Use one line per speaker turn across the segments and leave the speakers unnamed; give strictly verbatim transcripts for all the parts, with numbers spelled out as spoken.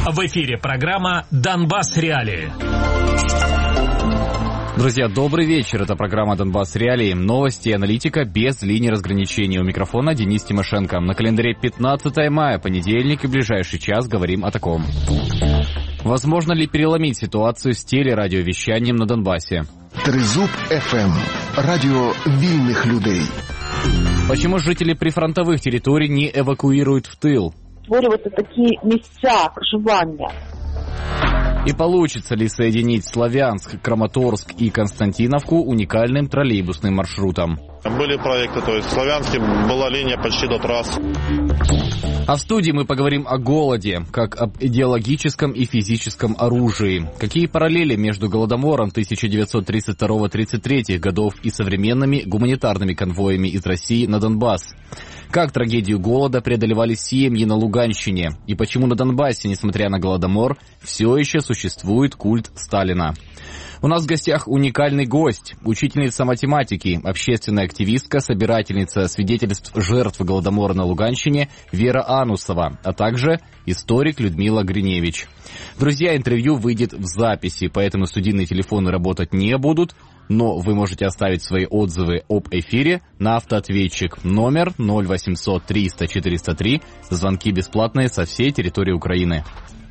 В эфире программа «Донбасс Реалии».
Друзья, добрый вечер. Это программа «Донбасс Реалии». Новости и аналитика без линии разграничения. У микрофона Денис Тимошенко. На календаре пятнадцатое мая, понедельник, и в ближайший час говорим о таком. Возможно ли переломить ситуацию с телерадиовещанием на Донбассе?
Тризуб эф эм. Радио вільних людей.
Почему жители прифронтовых территорий не эвакуируют в тыл?
Створювати такі місця проживання.
И получится ли соединить Славянск, Краматорск и Константиновку уникальным троллейбусным маршрутом?
Были проекты, то есть в Славянске была линия почти до трасс.
А в студии мы поговорим о голоде, как об идеологическом и физическом оружии. Какие параллели между Голодомором тысяча девятьсот тридцать второго — тридцать третьего годов и современными гуманитарными конвоями из России на Донбасс? Как трагедию голода преодолевали семьи на Луганщине? И почему на Донбассе, несмотря на Голодомор, все еще существует культ Сталина? У нас в гостях уникальный гость, учительница математики, общественная активистка, собирательница свидетельств жертв Голодомора на Луганщине Вера Анусова, а также историк Людмила Гриневич. Друзья, интервью выйдет в записи, поэтому студийные телефоны работать не будут, но вы можете оставить свои отзывы об эфире на автоответчик номер ноль восемьсот триста четыреста три, звонки бесплатные со всей территории Украины.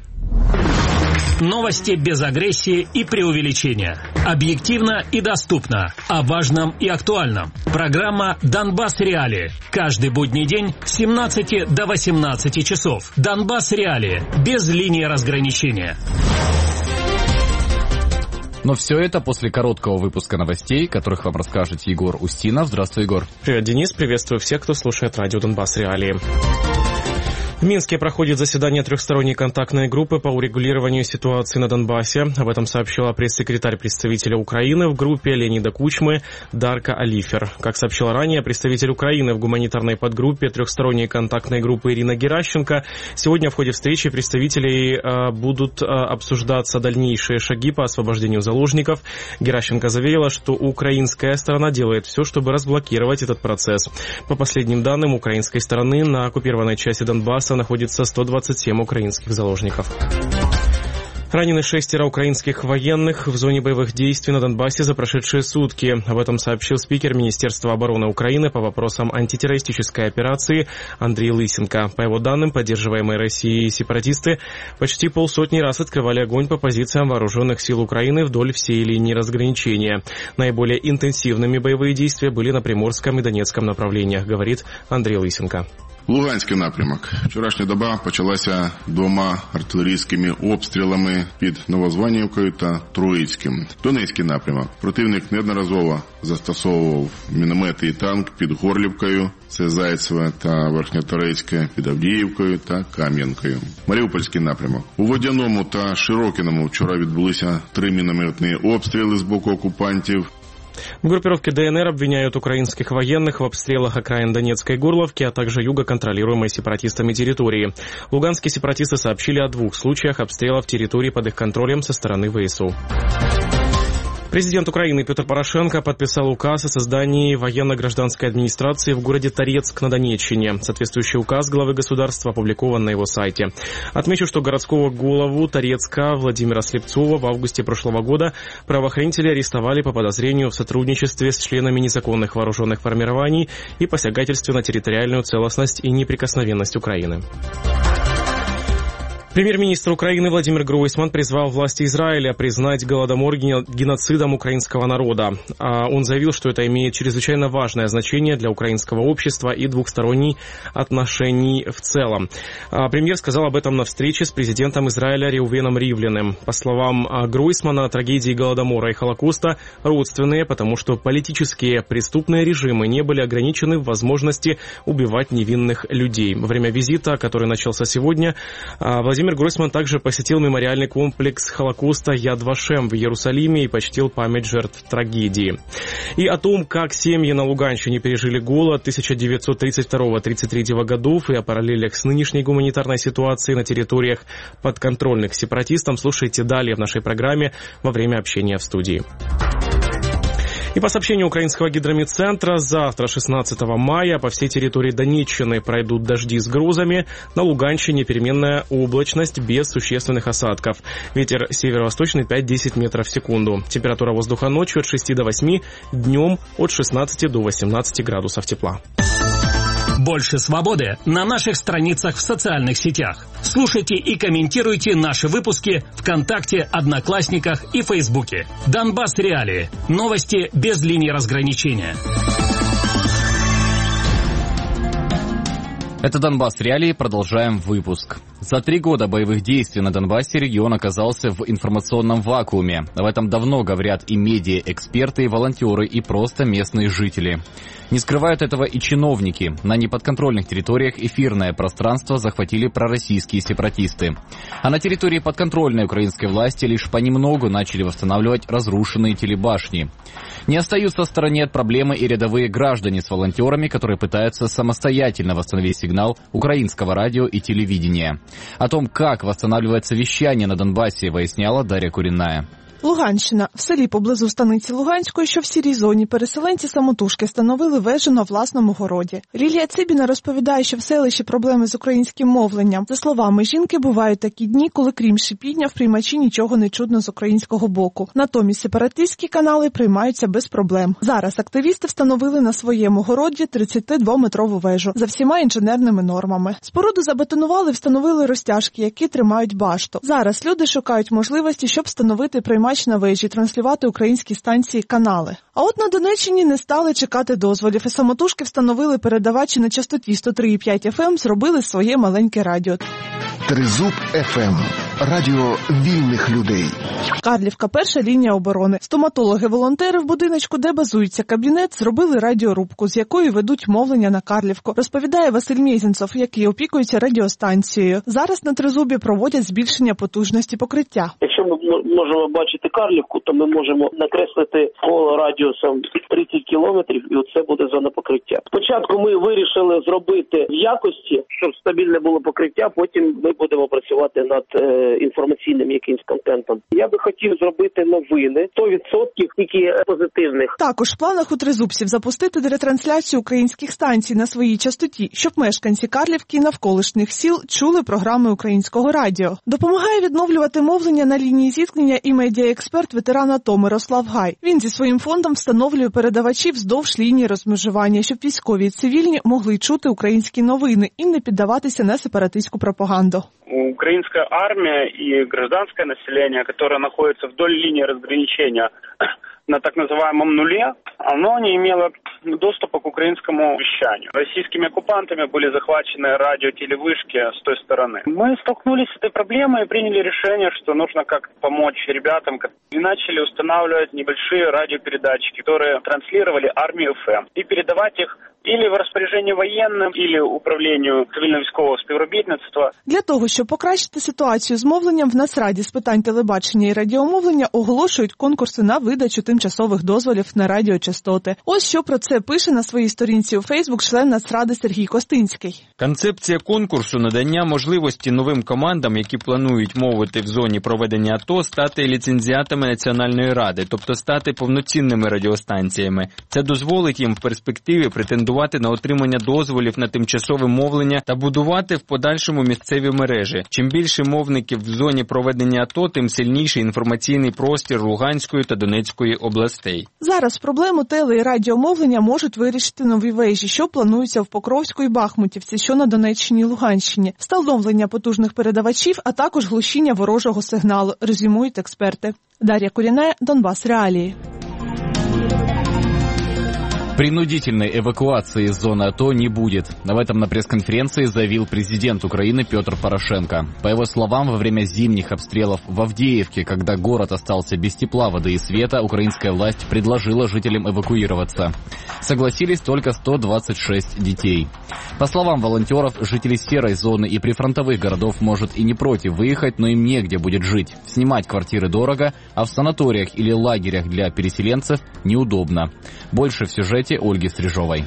Новости без агрессии и преувеличения. Объективно и доступно. О важном и актуальном. Программа «Донбасс Реалии». Каждый будний день с семнадцати до восемнадцати часов. «Донбасс Реалии». Без линии разграничения.
Но все это после короткого выпуска новостей, которых вам расскажет Егор Устинов. Здравствуй, Егор.
Привет, Денис. Приветствую всех, кто слушает радио «Донбасс Реалии». В Минске проходит заседание трехсторонней контактной группы по урегулированию ситуации на Донбассе. Об этом сообщила пресс-секретарь представителя Украины в группе Леонида Кучмы Дарка Алифер. Как сообщила ранее представитель Украины в гуманитарной подгруппе трехсторонней контактной группы Ирина Геращенко, сегодня в ходе встречи представителей э, будут э, обсуждаться дальнейшие шаги по освобождению заложников. Геращенко заверила, что украинская сторона делает все, чтобы разблокировать этот процесс. По последним данным украинской стороны, на оккупированной части Донбасса находится сто двадцать семь украинских заложников. Ранены шестеро украинских военных в зоне боевых действий на Донбассе за прошедшие сутки. Об этом сообщил спикер Министерства обороны Украины по вопросам антитеррористической операции Андрей Лысенко. По его данным, поддерживаемые Россией сепаратисты почти полсотни раз открывали огонь по позициям вооруженных сил Украины вдоль всей линии разграничения. Наиболее интенсивными боевые действия были на Приморском и Донецком направлениях, говорит Андрей Лысенко.
Луганський напрямок. Вчорашня доба почалася двома артилерійськими обстрілами під Новозванівкою та Троїцьким. Донецький напрямок. Противник неодноразово застосовував міномети і танк під Горлівкою, це Зайцеве та Верхньоторецьке, під Авдіївкою та Кам'янкою. Маріупольський напрямок. У Водяному та Широкіному вчора відбулися три мінометні обстріли з боку окупантів.
В группировке ДНР обвиняют украинских военных в обстрелах окраин Донецкой Горловки, а также юго контролируемой сепаратистами территории. Луганские сепаратисты сообщили о двух случаях обстрелов территории под их контролем со стороны ВСУ. Президент Украины Петр Порошенко подписал указ о создании военно-гражданской администрации в городе Торецк на Донеччине. Соответствующий указ главы государства опубликован на его сайте. Отмечу, что городского голову Торецка Владимира Слепцова в августе прошлого года правоохранители арестовали по подозрению в сотрудничестве с членами незаконных вооруженных формирований и посягательстве на территориальную целостность и неприкосновенность Украины. Премьер-министр Украины Владимир Гройсман призвал власти Израиля признать Голодомор геноцидом украинского народа. Он заявил, что это имеет чрезвычайно важное значение для украинского общества и двухсторонних отношений в целом. Премьер сказал об этом на встрече с президентом Израиля Реувеном Ривлиным. По словам Гройсмана, трагедии Голодомора и Холокоста родственные, потому что политические преступные режимы не были ограничены в возможности убивать невинных людей. Во время визита, который начался сегодня, Владимир Гройсман также посетил мемориальный комплекс Холокоста Яд Вашем в Иерусалиме и почтил память жертв трагедии. И о том, как семьи на Луганщине пережили голод тысяча девятьсот тридцать второго — тридцать третьего годов и о параллелях с нынешней гуманитарной ситуацией на территориях подконтрольных сепаратистам, слушайте далее в нашей программе во время общения в студии. И по сообщению украинского гидромедцентра, завтра, шестнадцатого мая, по всей территории Донеччины пройдут дожди с грузами. На Луганщине переменная облачность без существенных осадков. Ветер северо-восточный пять-десять метров в секунду. Температура воздуха ночью от шести до восьми, днем от шестнадцати до восемнадцати градусов тепла.
Больше свободы на наших страницах в социальных сетях. Слушайте и комментируйте наши выпуски ВКонтакте, Одноклассниках и Фейсбуке. Донбасс Реалии. Новости без линии разграничения.
Это Донбасс Реалии. Продолжаем выпуск. За три года боевых действий на Донбассе регион оказался в информационном вакууме. Об этом давно говорят и медиа-эксперты, и волонтеры, и просто местные жители. Не скрывают этого и чиновники. На неподконтрольных территориях эфирное пространство захватили пророссийские сепаратисты. А на территории подконтрольной украинской власти лишь понемногу начали восстанавливать разрушенные телебашни. Не остаются в стороне от проблемы и рядовые граждане с волонтерами, которые пытаются самостоятельно восстановить сигнал украинского радио и телевидения. О том, как восстанавливается вещание на Донбассе, выясняла Дар'я Курінная.
Луганщина. В селі поблизу станиці Луганської, що в сірій зоні, переселенці самотужки встановили вежу на власному городі. Лілія Цибіна розповідає, що в селищі проблеми з українським мовленням. За словами жінки, бувають такі дні, коли крім шипіння в приймачі нічого не чутно з українського боку. Натомість сепаратистські канали приймаються без проблем. Зараз активісти встановили на своєму городі тридцятидвометрову вежу за всіма інженерними нормами. Споруду забетонували, встановили розтяжки, які тримають башту. Зараз люди шукають можливості, щоб встановити приймач на вежі, транслювати українські станції, канали. А от на Донеччині не стали чекати дозволів і самотужки встановили передавачі на частоті сто три і п'ять еф ем, зробили своє маленьке радіо.
Тризуб еф ем. Радіо вільних людей.
Карлівка – перша лінія оборони. Стоматологи-волонтери в будиночку, де базується кабінет, зробили радіорубку, з якої ведуть мовлення на Карлівку. Розповідає Василь Мєзінцов, який опікується радіостанцією. Зараз на Тризубі проводять збільшення потужності покриття.
Якщо ми можемо бачити Карлівку, то ми можемо накреслити коло радіусом тридцять кілометрів, і оце буде зона покриття. Спочатку ми вирішили зробити в якості, щоб стабільне було покриття, потім ми будемо працювати над інформаційним якимсь контентом. Я би хотів зробити новини, сто відсотків тільки позитивних.
Також в планах у тризубців запустити ретрансляцію українських станцій на своїй частоті, щоб мешканці Карлівки і навколишніх сіл чули програми українського радіо. Допомагає відновлювати мовлення на лінії зіткнення і медіаексперт ветеран АТО Мирослав Гай. Він зі своїм фондом встановлює передавачі вздовж лінії розмежування, щоб військові і цивільні могли чути українські новини і не піддаватися на сепаратистську пропаганду.
Украинская армия и гражданское население, которое находится вдоль линии разграничения на так называемом нуле, оно не имело доступа к украинскому вещанию. Российскими оккупантами были захвачены радио-телевышки с той стороны. Мы столкнулись с этой проблемой и приняли решение, что нужно как-то помочь ребятам, и начали устанавливать небольшие радиопередатчики, которые транслировали армию эф эм, и передавать их или в розпорядженні воєнним, или управлінню цивільно-військового співробітництва.
Для того, щоб покращити ситуацію з мовленням, в Нацраді з питань телебачення і радіомовлення оголошують конкурси на видачу тимчасових дозволів на радіочастоти. Ось що про це пише на своїй сторінці у Фейсбук член Нацради Сергій Костинський.
Концепція конкурсу – надання можливості новим командам, які планують мовити в зоні проведення АТО, стати ліцензіатами Національної ради, тобто стати повноцінними радіостанціями. Це дозволить їм в перспективі претендувати на отримання дозволів на тимчасове мовлення та будувати в подальшому місцеві мережі. Чим більше мовників в зоні проведення АТО, тим сильніший інформаційний простір Луганської та Донецької областей.
Зараз проблему теле- і радіомовлення можуть вирішити нові вежі, що плануються в Покровську і Бахмутівці, що на Донеччині і Луганщині. Встановлення потужних передавачів, а також глушіння ворожого сигналу, резюмують експерти. Дар'я Курінная, Донбасс Реалії.
Принудительной эвакуации из зоны АТО не будет. Об этом на пресс-конференции заявил президент Украины Петр Порошенко. По его словам, во время зимних обстрелов в Авдеевке, когда город остался без тепла, воды и света, украинская власть предложила жителям эвакуироваться. Согласились только сто двадцать шесть детей. По словам волонтеров, жители серой зоны и прифронтовых городов, может, и не против выехать, но им негде будет жить. Снимать квартиры дорого, а в санаториях или лагерях для переселенцев неудобно. Больше в сюжете Ольги Стрижовой.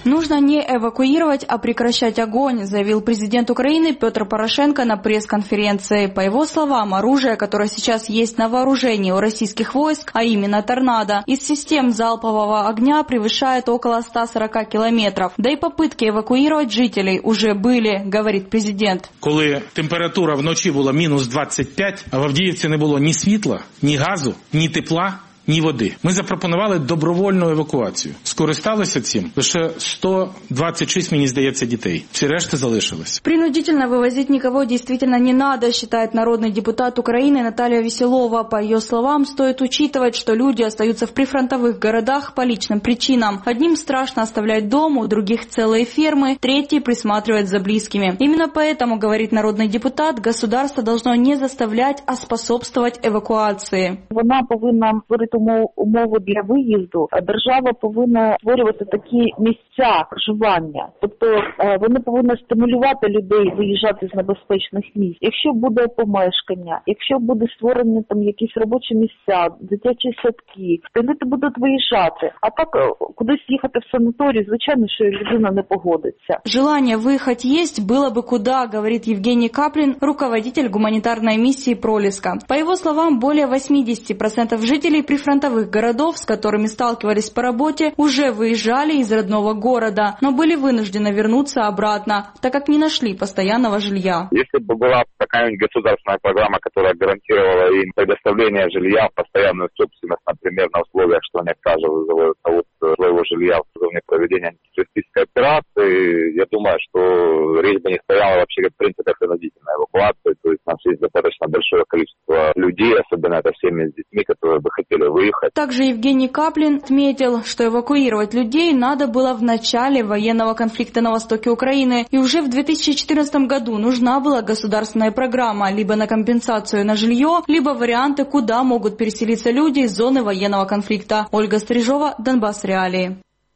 Нужно не эвакуировать, а прекращать огонь, заявил президент Украины Петр Порошенко на пресс-конференции. По его словам, оружие, которое сейчас есть на вооружении у российских войск, а именно «Торнадо», из систем залпового огня превышает около ста сорока километров. Да и попытки эвакуировать жителей уже были, говорит президент.
Коли температура вночі була мінус двадцять п'ять, а в Авдіївці не було ні світла, ні газу, ні тепла, ні води. Ми запропонували добровольну евакуацію. Скористалися цим лише сто двадцять шість, мені здається, дітей. Всі решта залишились.
Принудительно вывозить никого действительно не надо, считает народный депутат Украины Наталья Веселова. По ее словам, стоит учитывать, что люди остаются в прифронтовых городах по личным причинам. Одним страшно оставлять дом, у других целые фермы, третьи присматривать за близкими. Именно поэтому, говорит народный депутат, государство должно не заставлять, а способствовать эвакуации.
Вона повинна створити умови для виїзду. Держава повинна створювати такі місця проживання. Тобто вони повинні стимулювати людей виїжджати з небезпечних місць. Якщо буде помешкання, якщо буде створені там якісь робочі місця, дитячі садки, то люди будуть виїжджати. А так кудись їхати в санаторій, звичайно, що людина не погодиться.
Желание выехать есть, было бы куда, говорит Евгений Каплин, руководитель гуманитарной миссии «Пролеска». По его словам, более восемьдесят процентов жителей прифронтовых городов, с которыми сталкивались по работе, уже выезжали из родного города, но были вынуждены вернуться обратно, так как не нашли постоянного жилья.
Если бы была какая-нибудь государственная программа, которая гарантировала им предоставление жилья в постоянную собственность, например, на условиях, что они отказываются от своего жилья в зоне проведения антитеррористической операции, я думаю, что речь бы не стояла вообще в принципе о принудительной эвакуации. То есть у нас есть достаточно большое количество людей, особенно это семьи с детьми, которые бы хотели выехать.
Также Евгений Каплин отметил, что эвакуировать людей надо было в начале военного конфликта на востоке Украины, и уже в две тысячи четырнадцатом году нужна была государственная программа либо на компенсацию на жилье, либо варианты, куда могут переселиться люди из зоны военного конфликта. Ольга Стрижова, Донбасс Реалии.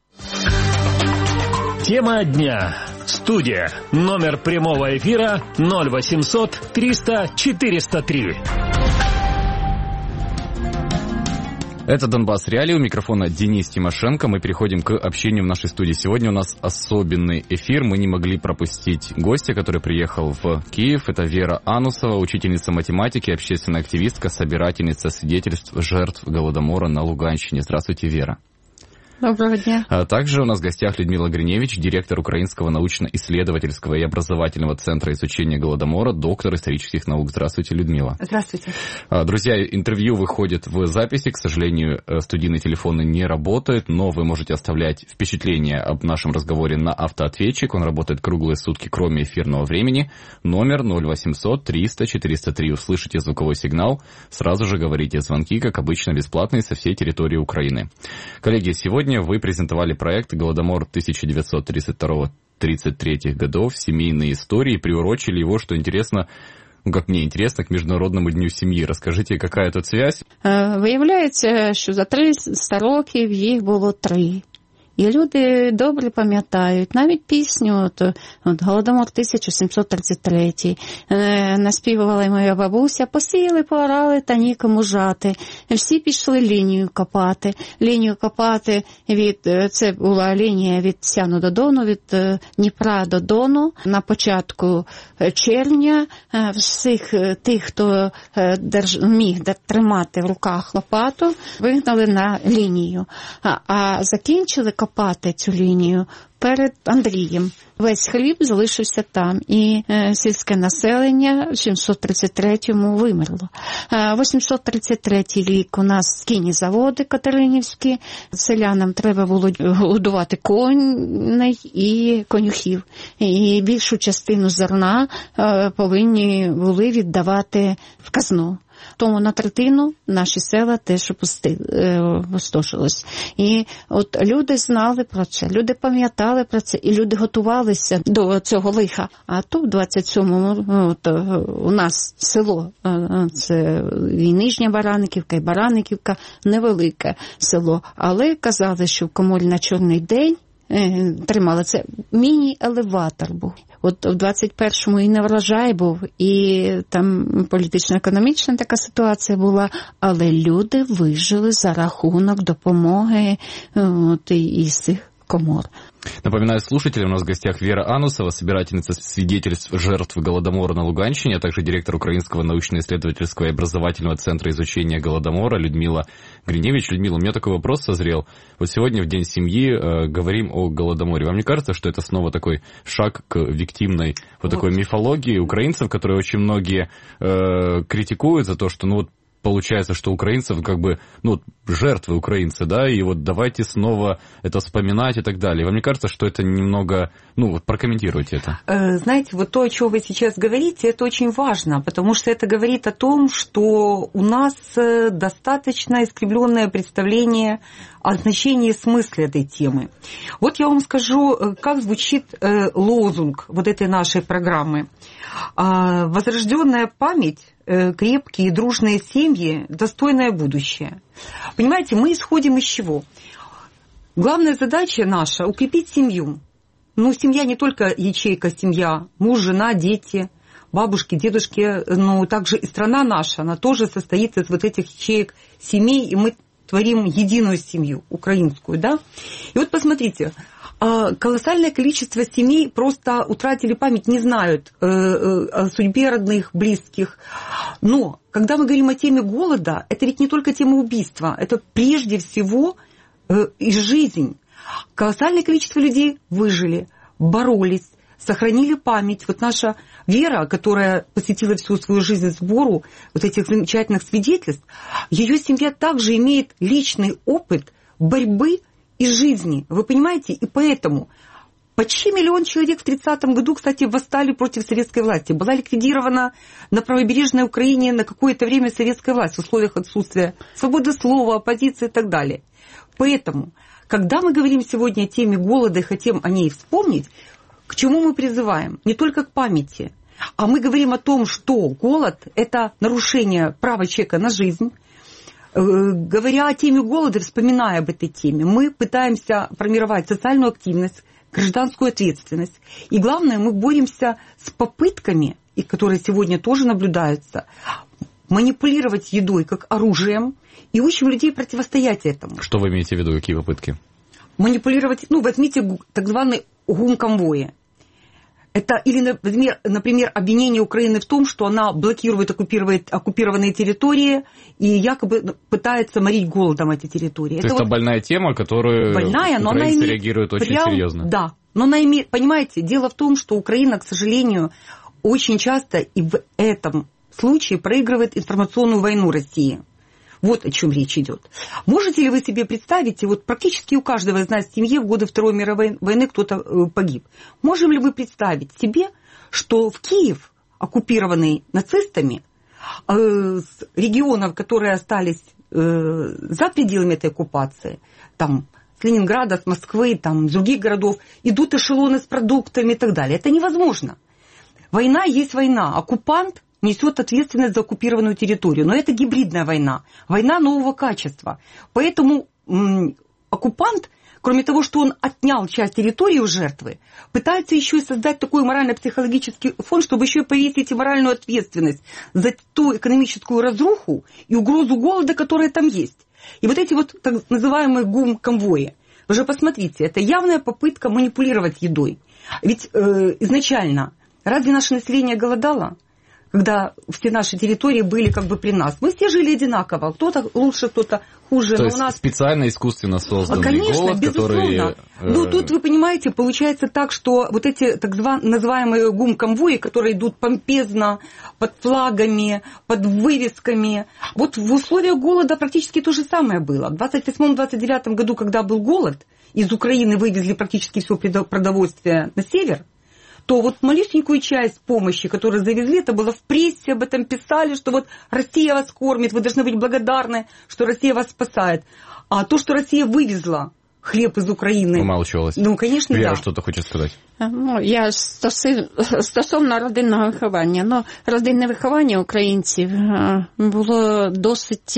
Тема дня. Студия. Номер прямого эфира ноль восемьсот триста четыреста три.
Это «Донбасс Реалии», у микрофона Денис Тимошенко. Мы переходим к общению в нашей студии. Сегодня у нас особенный эфир. Мы не могли пропустить гостя, который приехал в Киев. Это Вера Анусова, учительница математики, общественная активистка, собирательница свидетельств жертв Голодомора на Луганщине. Здравствуйте, Вера.
Доброго дня.
А также у нас в гостях Людмила Гриневич, директор Украинского научно-исследовательского и образовательного центра изучения Голодомора, доктор исторических наук. Здравствуйте, Людмила.
Здравствуйте.
Друзья, интервью выходит в записи. К сожалению, студийные телефоны не работают, но вы можете оставлять впечатление об нашем разговоре на автоответчик. Он работает круглые сутки, кроме эфирного времени. Номер ноль восемьсот триста четыреста три. Услышите звуковой сигнал, сразу же говорите. Звонки, как обычно, бесплатные со всей территории Украины. Коллеги, сегодня вы презентовали проект «Голодомор тысяча девятьсот тридцать второго — тридцать третьего годов. Семейные истории», приурочили его, что интересно, ну, как мне интересно, к Міжнародному дню сім'ї. Розкажіть, яка тут связь?
Виявляється, що за триста років їх було три. І люди добре пам'ятають, навіть пісню, от, от «Голодомор тисяча сімсот тридцять третій», е, наспівувала моя бабуся, посіяли, поорали та нікому жати. Всі пішли лінію копати. Лінію копати від, це була лінія від Сяну до Дону, від Дніпра до Дону. На початку червня всіх тих, хто держ, міг тримати в руках лопату, вигнали на лінію. А, а закінчили копати цю лінію перед Андрієм. Весь хліб залишився там, і е, сільське населення в сімсот тридцять третьому вимерло. Е, вісімсот тридцять третій рік у нас кінні заводи катеринівські, селянам треба було годувати коней і конюхів. І більшу частину зерна е, повинні були віддавати в казну. Тому на третину наші села теж опустошились. І от люди знали про це, люди пам'ятали про це, і люди готувалися до цього лиха. А тут в двадцять сьомому от, у нас село, це і Нижня Бараниківка, і Бараниківка, невелике село. Але казали, що в Коморі на Чорний день тримали. Це міні-елеватор був. От в двадцять першому і не врожай був, і там політично-економічна така ситуація була, але люди вижили за рахунок допомоги от, із цих комор.
Напоминаю слушателям, у нас в гостях Вера Анусова, собирательница свидетельств жертв Голодомора на Луганщине, а также директор Украинского научно-исследовательского и образовательного центра изучения Голодомора Людмила Гриневич. Людмила, у меня такой вопрос созрел. Вот сегодня в День семьи э, говорим о Голодоморе. Вам не кажется, что это снова такой шаг к виктимной вот, вот. такой мифологии украинцев, которые очень многие э, критикуют за то, что ну вот получается, что украинцев как бы, ну, жертвы украинцы, да, и вот давайте снова это вспоминать и так далее. Вам не кажется, что это немного, ну, вот прокомментируйте это?
Знаете, вот то, о чем вы сейчас говорите, это очень важно, потому что это говорит о том, что у нас достаточно искривленное представление о значении и смысле этой темы. Вот я вам скажу, как звучит лозунг вот этой нашей программы. Возрожденная память, крепкие и дружные семьи, достойное будущее. Понимаете, мы исходим из чего? Главная задача наша – укрепить семью. Ну, семья не только ячейка, семья, муж, жена, дети, бабушки, дедушки, но также и страна наша, она тоже состоит из вот этих ячеек семей, и мы творим единую семью, украинскую, да? И вот посмотрите, колоссальное количество семей просто утратили память, не знают о судьбе родных, близких. Но когда мы говорим о теме голода, это ведь не только тема убийства, это прежде всего и жизнь. Колоссальное количество людей выжили, боролись, сохранили память. Вот наша Вера, которая посвятила всю свою жизнь сбору вот этих замечательных свидетельств, ее семья также имеет личный опыт борьбы и жизни. Вы понимаете? И поэтому почти миллион человек в тридцатом году, кстати, восстали против советской власти. Была ликвидирована на правобережной Украине на какое-то время советская власть в условиях отсутствия свободы слова, оппозиции и так далее. Поэтому, когда мы говорим сегодня о теме голода и хотим о ней вспомнить, к чему мы призываем? Не только к памяти, а мы говорим о том, что голод – это нарушение права человека на жизнь. Говоря о теме голода, вспоминая об этой теме, мы пытаемся формировать социальную активность, гражданскую ответственность. И главное, мы боремся с попытками, и которые сегодня тоже наблюдаются, манипулировать едой как оружием, и учим людей противостоять этому.
Что вы имеете в виду, какие попытки?
Манипулировать, ну, возьмите так званый гум-конвои. Это, или, например, например, обвинение Украины в том, что она блокирует оккупированные территории и якобы пытается морить голодом эти территории.
То
это
есть
вот
это больная тема, которую
больная, но
украинцы
она имеет
реагируют очень
прям,
серьезно.
Да, но она имеет, понимаете, дело в том, что Украина, к сожалению, очень часто и в этом случае проигрывает информационную войну России. Вот о чем речь идет. Можете ли вы себе представить, и вот практически у каждого из нас в семье в годы Второй мировой войны кто-то погиб. Можем ли вы представить себе, что в Киев, оккупированный нацистами, с регионов, которые остались за пределами этой оккупации, там с Ленинграда, с Москвы, там, с других городов, идут эшелоны с продуктами и так далее. Это невозможно. Война есть война. Оккупант несет ответственность за оккупированную территорию. Но это гибридная война. Война нового качества. Поэтому м- оккупант, кроме того, что он отнял часть территории у жертвы, пытается еще и создать такой морально-психологический фон, чтобы еще и повесить и моральную ответственность за ту экономическую разруху и угрозу голода, которая там есть. И вот эти вот так называемые гум-конвои. Вы же посмотрите, это явная попытка манипулировать едой. Ведь э, изначально разве наше население голодало? Когда все наши территории были как бы при нас. Мы все жили одинаково. Кто-то лучше, кто-то хуже.
То
но
есть
у нас
специально, искусственно созданный
Конечно,
голод,
безусловно.
который...
Ну, тут, вы понимаете, получается так, что вот эти так называемые гум-конвои, которые идут помпезно, под флагами, под вывесками, вот в условиях голода практически то же самое было. В двадцать восьмом — двадцать девятом году, когда был голод, из Украины вывезли практически все продовольствие на север, то вот малюсенькую часть помощи, которую завезли, это было в прессе, об этом писали, что вот Россия вас кормит, вы должны быть благодарны, что Россия вас спасает. А то, что Россия вывезла хліб із України.
Умалчувалась.
Ну, звісно,
Віра,
да.
що ти хочеш сказати?
Ну, я стоси, стосовно родинного виховання. Ну, родинне виховання українців було досить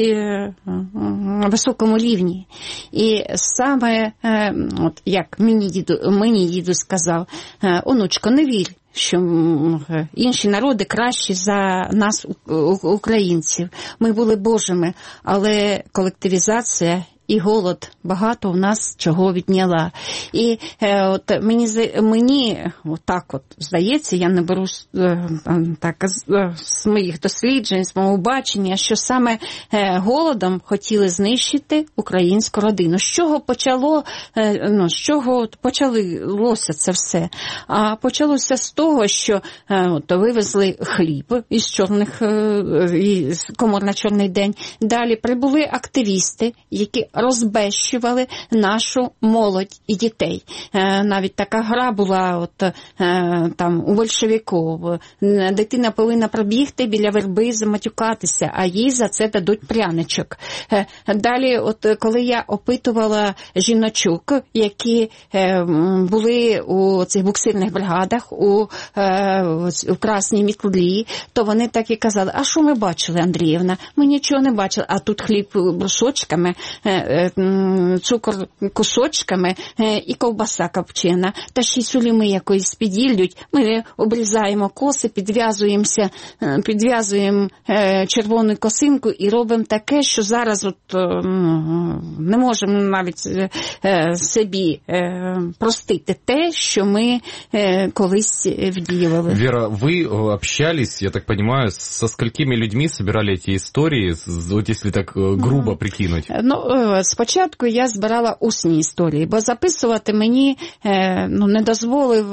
на високому рівні. І саме, от як мені діду, мені діду сказав, онучко, не вір, що інші народи кращі за нас, українців. Ми були Божими, але колективізація і голод багато у нас чого відняла. І е, от мені, мені от так от здається, я не беру е, так, з, з моїх досліджень, з мого бачення, що саме е, голодом хотіли знищити українську родину. З чого почало, е, ну, з чого почалося це все? А почалося з того, що е, от, вивезли хліб із чорних, е, із комор на чорний день. Далі прибули активісти, які розбещували нашу молодь і дітей. Е, навіть така гра була от, е, там, у большевиків. Дитина повинна пробігти біля верби, заматюкатися, а їй за це дадуть пряничок. Е, далі, от, коли я опитувала жіночок, які е, були у цих буксирних бригадах, у, е, у Красній Мітлі, то вони так і казали, а що ми бачили, Андріївна? Ми нічого не бачили, а тут хліб брусочками, цукор кусочками і ковбаса копчена. Та ще й суліми якоїсь піділлють. Ми обрізаємо коси, підв'язуємося, підв'язуємо червону косинку і робимо таке, що зараз от не можемо навіть собі простити те, що ми колись вдіювали.
Вера, вы общались, я так понимаю, со сколькими людьми собирали эти истории, вот если так грубо прикинуть?
Ну, спочатку я збирала усні історії, бо записувати мені ну, не дозволив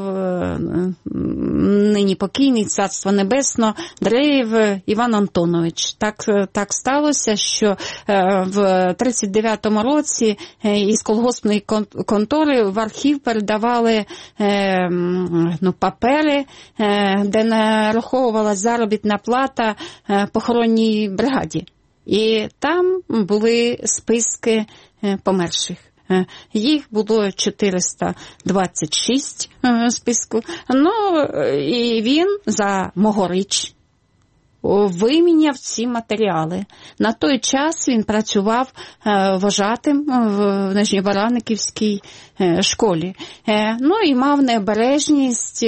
нині покійний, Царство Небесно, Дрейв Іван Антонович. Так, так сталося, що в тридцять дев'ятому році із колгоспної контори в архів передавали ну, папери, де нараховувалась заробітна плата похоронній бригаді. І там були списки померших. Їх було чотириста двадцять шість списку. Ну, і він за могоріч виміняв ці матеріали. На той час він працював вожатим в Нижньобараниківській школі. Ну і мав необережність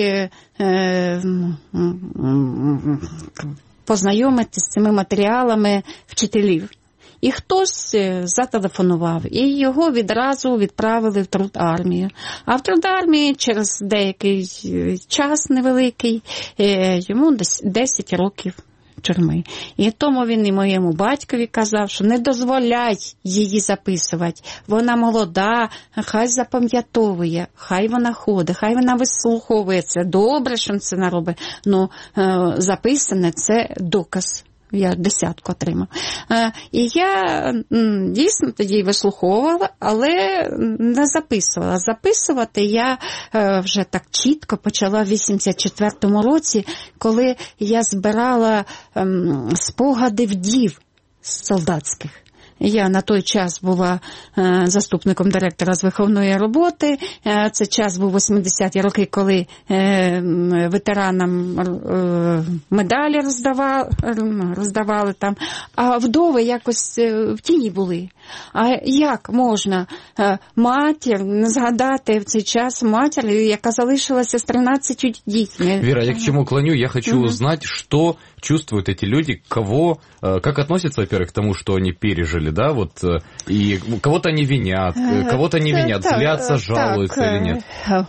познайомитися з цими матеріалами вчителів. І хтось зателефонував, і його відразу відправили в Трудармію. А в Трудармії через деякий час невеликий йому десять років тюрми. І тому він і моєму батькові казав, що не дозволяй її записувати. Вона молода, хай запам'ятовує, хай вона ходить, хай вона вислуховує. Це добре, що це не робить. Ну, записане – це доказ. Я десятку отримав. І я дійсно тоді вислуховувала, але не записувала. Записувати я вже так чітко почала в вісімдесят четвертому році, коли я збирала спогади вдів солдатських. Я на той час була е, заступником директора з виховної роботи. Е, це час був восьмидесяті роки, коли е, ветеранам е, медалі роздавали, роздавали там, а вдови якось в тіні були. А як можна е, матір не згадати в цей час матір, яка залишилася з тринадцятью дітьми?
Вера, я к чему клоню? Я хочу угу. узнать, что чувствуют эти люди, кого, как относятся, во-первых, к тому, что они пережили, да, вот, и кого-то они винят, кого-то не винят, злятся, жалуются так, или нет?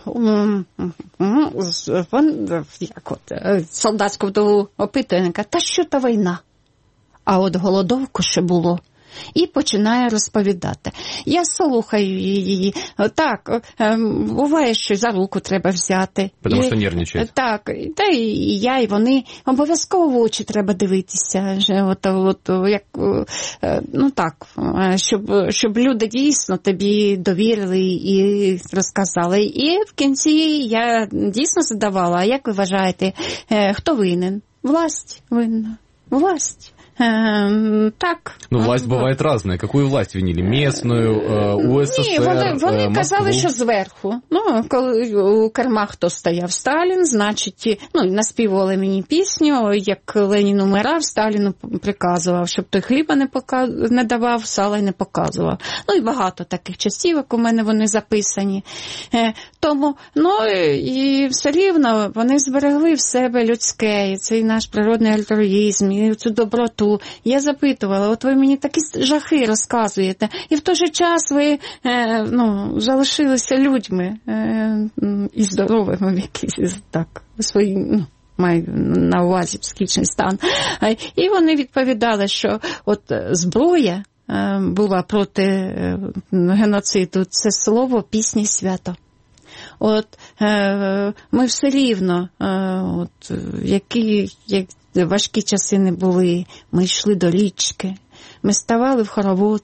Як от, солдатську вдову опитує, та що та війна? А от голодовку ще було. І починає розповідати. Я слухаю її. Так, буває, що за руку треба взяти.
Тому що нервничає.
Так, та і я, і вони. Обов'язково в очі треба дивитися. От, от, як, ну так, щоб, щоб люди дійсно тобі довірили і розказали. І в кінці я дійсно задавала, а як ви вважаєте, хто винен? Власть винна. Власть. Е, так.
Ну, власть буває різна. Яку власть винили? Местную, УССР,
Ні, вони, вони казали, що зверху. Ну, коли у кермах хто стояв Сталін, значить, ну, наспівували мені пісню, як Ленін умирав, Сталіну приказував, щоб той хліба не, показ... не давав, сала й не показував. Ну, і багато таких частівок у мене вони записані. Е, тому, ну, і все рівно вони зберегли в себе людське, і цей наш природний альтруїзм, і цю доброту, посту. Я запитувала, от ви мені такі жахи розказуєте, і в той же час ви е, ну, залишилися людьми е, і здоровими в якийсь так, свої, ну, маю на увазі психічний стан. І вони відповідали, що от зброя була проти геноциду, це слово, пісні, свято. От ми все рівно, от, які як важкі часи не були, ми йшли до річки, ми ставали в хоровод,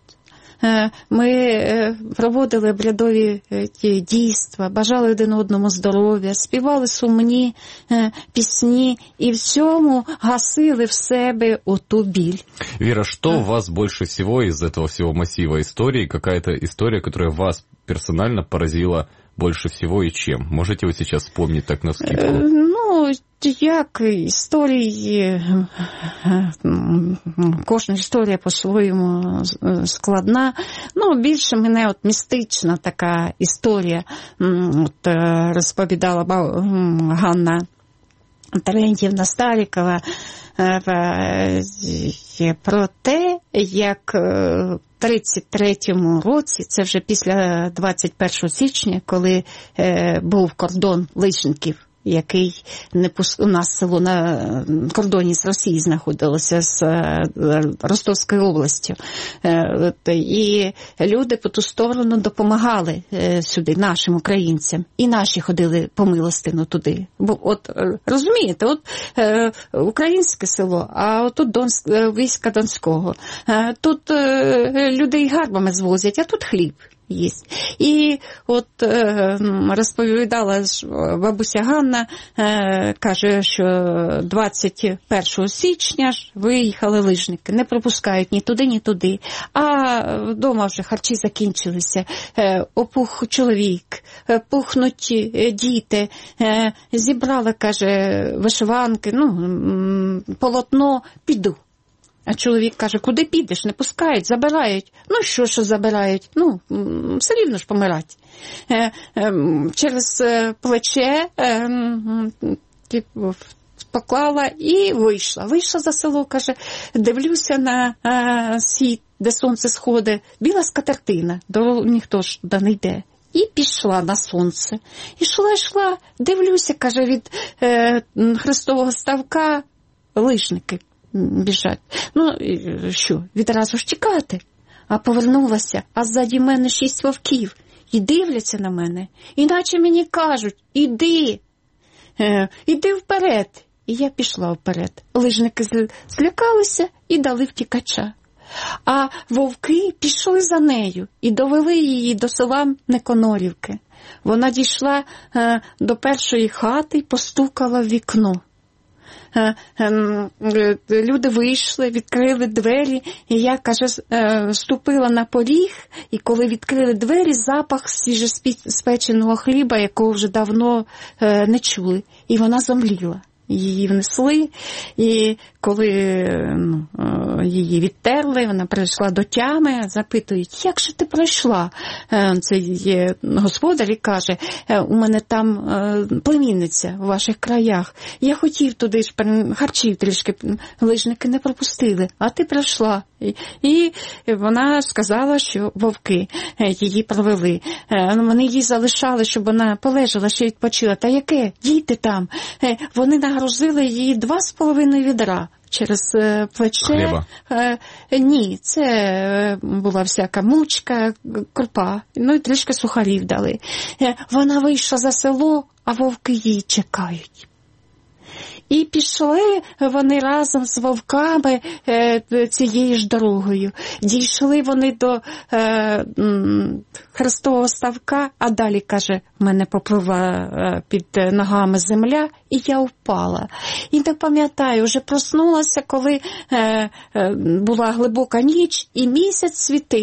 ми проводили обрядові дійства, бажали один одному здоров'я, співали сумні пісні і в цьому гасили в себе оту біль.
Вера, что а? вас больше всего из этого всего массива историй, какая-то история, которая вас персонально поразила больше всего и чем? Можете вы сейчас вспомнить так навскидку?
Ну, як історії, кожна історія по-своєму складна. Ну, більше мене от містична така історія, от розповідала Ганна Терентьєвна Старікова про те, як в тридцять третьому році, це вже після двадцять першого січня, коли був кордон лишників, який не пус... у нас село на кордоні з Росією знаходилося, з Ростовською областю. І люди по ту сторону допомагали сюди, нашим українцям. І наші ходили по милостину туди. Бо от, розумієте, от українське село, а тут Донськ... війська Донського. Тут людей гарбами звозять, а тут хліб єсть. І от е, розповідала бабуся Ганна, е, каже, що двадцять першого січня ж виїхали лижники, не пропускають ні туди, ні туди. А вдома вже харчі закінчилися, е, опух чоловік, е, пухнуть діти, е, зібрала, каже, вишиванки, ну, полотно, піду. А чоловік каже, куди підеш? Не пускають, забирають. Ну, що, що забирають? Ну, все рівно ж помирать. Е, е, через плече е, поклала і вийшла. Вийшла за село, каже, дивлюся на е, світ, де сонце сходить, біла скатертина, до ніхто ж туди не йде. І пішла на сонце. Ішла, йшла, дивлюся, каже, від е, Христового ставка лижники біжать. Ну, що, відразу ж тікати. А повернулася, а ззаді мене шість вовків. І дивляться на мене. Іначе мені кажуть, іди, е, іди вперед. І я пішла вперед. Лижники злякалися і дали втікача. А вовки пішли за нею і довели її до села Неконорівки. Вона дійшла е, до першої хати і постукала в вікно. Люди вийшли, відкрили двері, і я, каже, ступила на поріг, і коли відкрили двері, запах свіжоспеченого хліба, якого вже давно не чули, і вона зомліла. Її внесли, і коли ну, її відтерли, вона прийшла до тями, запитують, як же ти пройшла? Цей господар і каже, у мене там племінниця в ваших краях, я хотів туди ж харчів трішки, лижники не пропустили, а ти пройшла. І вона сказала, що вовки її провели. Вони її залишали, щоб вона полежала, ще відпочила. Та яке? Діти там. Вони нагрузили її два з половиною відра через плече.
Хліба?
Ні, це була всяка мучка, крупа, ну і трішки сухарів дали. Вона вийшла за село, а вовки її чекають. І пішли вони разом з вовками е, цією ж дорогою. Дійшли вони до е, Христового ставка, а далі, каже, мене попливла е, під ногами земля, і я впала. І не пам'ятаю, вже проснулася, коли е, е, була глибока ніч, і місяць світив.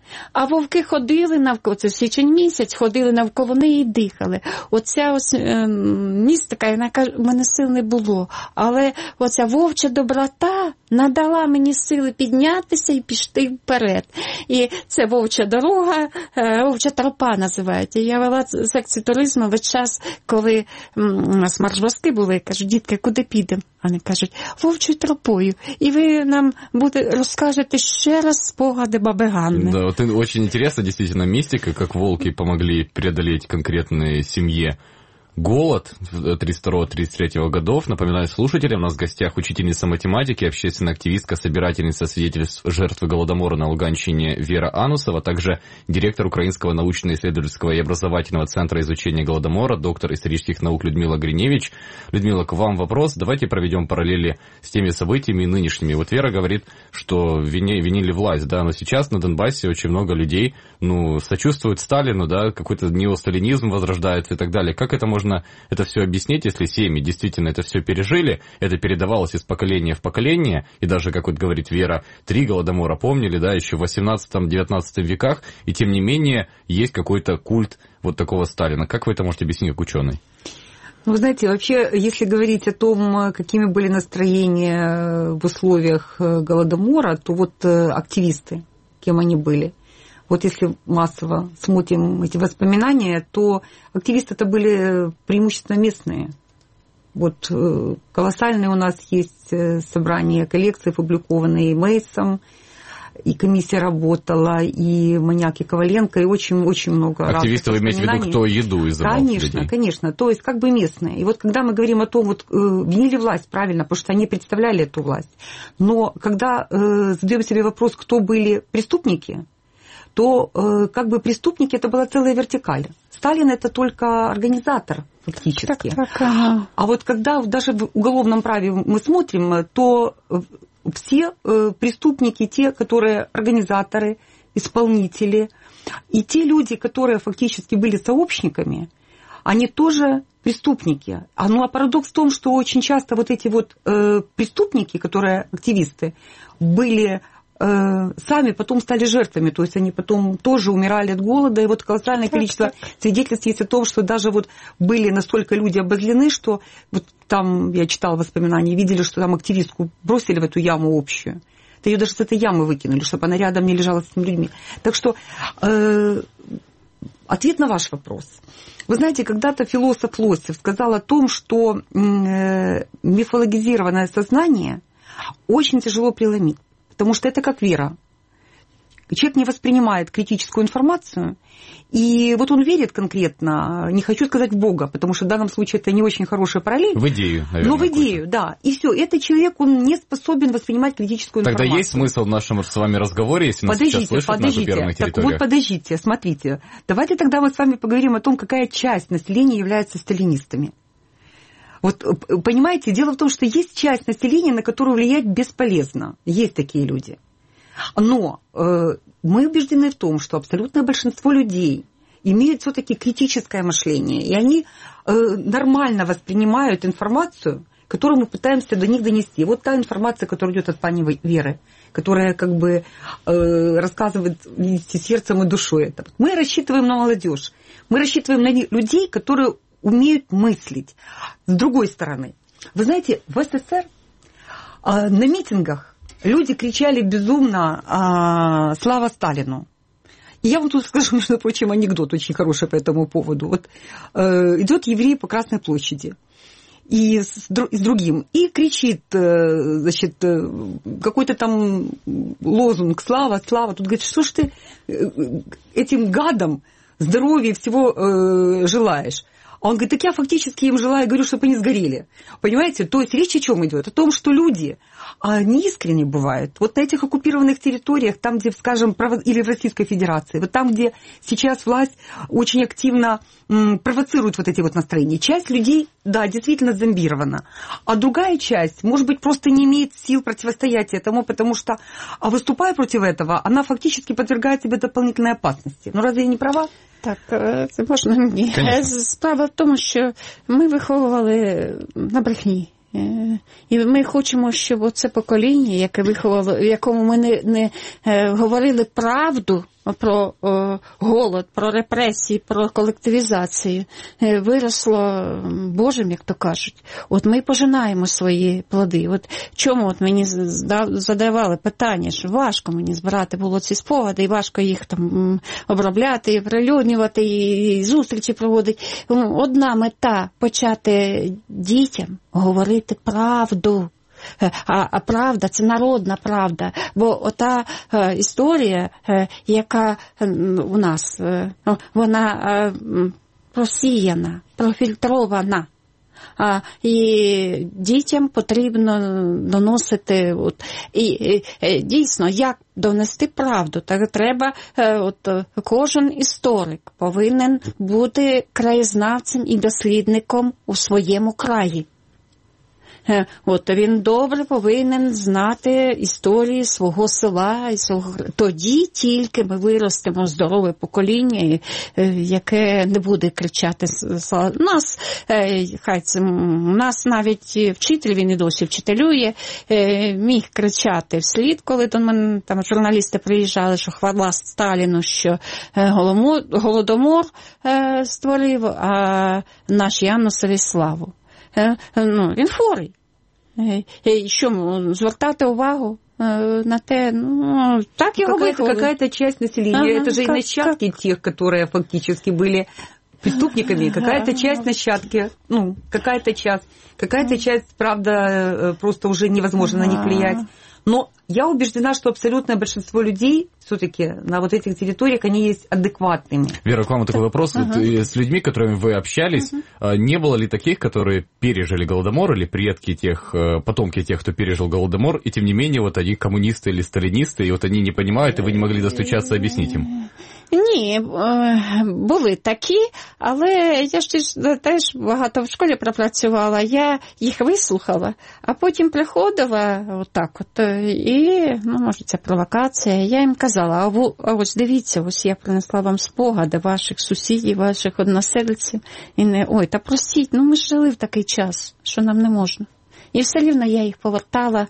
А вовки ходили навколо, це січень місяць, ходили навколо неї і дихали. Оця ось е, містика, вона каже, у мене сил не було. Але оця вовча доброта надала мені сили піднятися і пішти вперед. І це вовча дорога, е, вовча тропа називається. Я вела секцію туризму весь час, коли м, у нас марш-броски були, кажуть, дітки, куди підемо? Вони кажуть, вовчою тропою. І ви нам буде, розкажете ще раз спогади баби Ганни.
Да, вот очень интересно, действительно, мистика, как волки помогли преодолеть конкретной семье голод тридцать второго — тридцать третьего годов. Напоминаю слушателям, у нас в гостях учительница математики, общественная активистка, собирательница свидетельств жертвы Голодомора на Луганщине Вера Анусова, также директор Украинского научно-исследовательского и образовательного центра изучения Голодомора, доктор исторических наук Людмила Гриневич. Людмила, к вам вопрос. Давайте проведем параллели с теми событиями нынешними. Вот Вера говорит, что вини, винили власть, да, но сейчас на Донбассе очень много людей, ну, сочувствуют Сталину, да, какой-то неосталинизм возрождается и так далее. Как это можно это все объяснить, если семьи действительно это все пережили, это передавалось из поколения в поколение, и даже, как вот говорит Вера, три голодомора помнили, да, еще в восемнадцатом-девятнадцатом веках, и тем не менее есть какой-то культ вот такого Сталина. Как вы это можете объяснить как ученый?
Ну, вы знаете, вообще, если говорить о том, какими были настроения в условиях Голодомора, то вот активисты, кем они были. Вот если массово смотрим эти воспоминания, то активисты-то были преимущественно местные. Вот колоссальные у нас есть собрания коллекций, опубликованные Мейсом, и комиссия работала, и Маньяк, и Коваленко, и очень-очень много разных
активисты вы имеете в виду, кто еду изымал?
Конечно,
людей.
конечно. То есть как бы местные. И вот когда мы говорим о том, вот винили власть, правильно, потому что они представляли эту власть. Но когда э, задаем себе вопрос, кто были преступники, то э, как бы преступники это была целая вертикаль. Сталин это только организатор фактически. Так, так, ага. А вот когда даже в уголовном праве мы смотрим, то все э, преступники, те, которые организаторы, исполнители, и те люди, которые фактически были сообщниками, они тоже преступники. А, ну а парадокс в том, что очень часто вот эти вот э, преступники, которые активисты, были... сами потом стали жертвами, то есть они потом тоже умирали от голода, и вот колоссальное количество свидетельств есть о том, что даже вот были настолько люди обозлены, что вот там, я читала воспоминания, видели, что там активистку бросили в эту яму общую, да ее даже с этой ямы выкинули, чтобы она рядом не лежала с этими людьми. Так что э, ответ на ваш вопрос. Вы знаете, когда-то философ Лосев сказал о том, что э, мифологизированное сознание очень тяжело преломить. Потому что это как вера. Человек не воспринимает критическую информацию, и вот он верит конкретно, не хочу сказать в Бога, потому что в данном случае это не очень хорошая параллель.
В идею, наверное.
Но в идею, да. И все, этот человек, он не способен воспринимать критическую
Тогда
информацию.
Тогда есть смысл в нашем с вами разговоре, если нас
подождите,
сейчас слышат
подождите.
на оккупированных территориях?
Так вот, подождите, смотрите. Давайте тогда мы с вами поговорим о том, какая часть населения является сталинистами. Вот, понимаете, дело в том, что есть часть населения, на которую влиять бесполезно. Есть такие люди. Но э, мы убеждены в том, что абсолютное большинство людей имеют все-таки критическое мышление. И они э, нормально воспринимают информацию, которую мы пытаемся до них донести. Вот та информация, которая идет от пани Веры, которая как бы э, рассказывает, видите, сердцем и душой это. Мы рассчитываем на молодежь. Мы рассчитываем на людей, которые умеют мыслить. С другой стороны, вы знаете, в СССР э, на митингах люди кричали безумно э, «Слава Сталину!». И я вот тут скажу, между прочим, анекдот очень хороший по этому поводу. Вот э, идет еврей по Красной площади и с, с другим, и кричит, э, значит, э, какой-то там лозунг «Слава, слава!». Тут говорит, что ж ты э, этим гадам здоровья всего э, желаешь? А он говорит, так я фактически им желаю, говорю, чтобы они сгорели. Понимаете? То есть речь о чем идет? О том, что люди они искренне бывают. Вот на этих оккупированных территориях, там, где, скажем, или в Российской Федерации, вот там, где сейчас власть очень активно м, провоцирует вот эти вот настроения. Часть людей, да, действительно зомбирована. А другая часть, может быть, просто не имеет сил противостоять этому, потому что, а выступая против этого, она фактически подвергает себе дополнительной опасности. Ну, разве я не права?
Так, це можна мені. Справа в тому, що ми виховували на брехні. І ми хочемо, щоб це покоління, яке виховало, в якому ми не, не е, говорили правду про е, голод, про репресії, про колективізацію, е, виросло Божим, як то кажуть. От ми пожинаємо свої плоди. От чому от мені задавали питання, що важко мені збирати було ці спогади, і важко їх там обробляти, і прилюднювати, і зустрічі проводити. Одна мета – почати дітям говорити правду. А, а правда – це народна правда. Бо ота е, історія, е, яка е, у нас, е, вона е, просіяна, профільтрована. А, і дітям потрібно доносити. От, і, і, і дійсно, як донести правду? Так треба, е, от, кожен історик повинен бути краєзнавцем і дослідником у своєму краї. От, він добре повинен знати історії свого села. І свого... Тоді тільки ми виростемо здорове покоління, яке не буде кричати. Нас, хай це, у нас навіть вчитель, він і досі вчителює, міг кричати вслід, коли до мене там журналісти приїжджали, що хвала Сталіну, що Голодомор створив, а наш Янусові славу. Ну, він хворий. І що, звертати увагу на те, ну, так його виховали.
Какая-то часть населения, ага, это же как, и нащадки как? Тех, которые фактически были преступниками, какая-то часть нащадки, ну, какая-то часть, какая-то часть, правда, просто уже невозможно на них влиять. Но я убеждена, что абсолютное большинство людей все-таки на вот этих территориях, они есть адекватными.
Вера, к вам такой вопрос. Uh-huh. Вот, с людьми, которыми вы общались, uh-huh. не было ли таких, которые пережили Голодомор, или предки тех, потомки тех, кто пережил Голодомор, и тем не менее вот они коммунисты или сталинисты, и вот они не понимают, и вы не могли достучаться, объяснить им?
Ні, були такі, але я ж теж багато в школі пропрацювала, я їх вислухала, а потім приходила отак от, і, ну, може, це провокація, я їм казала, а, ви, а ось дивіться, ось я принесла вам спогади ваших сусідів, ваших односельців, і не, ой, та простіть, ну ми ж жили в такий час, що нам не можна. І все рівно я їх повертала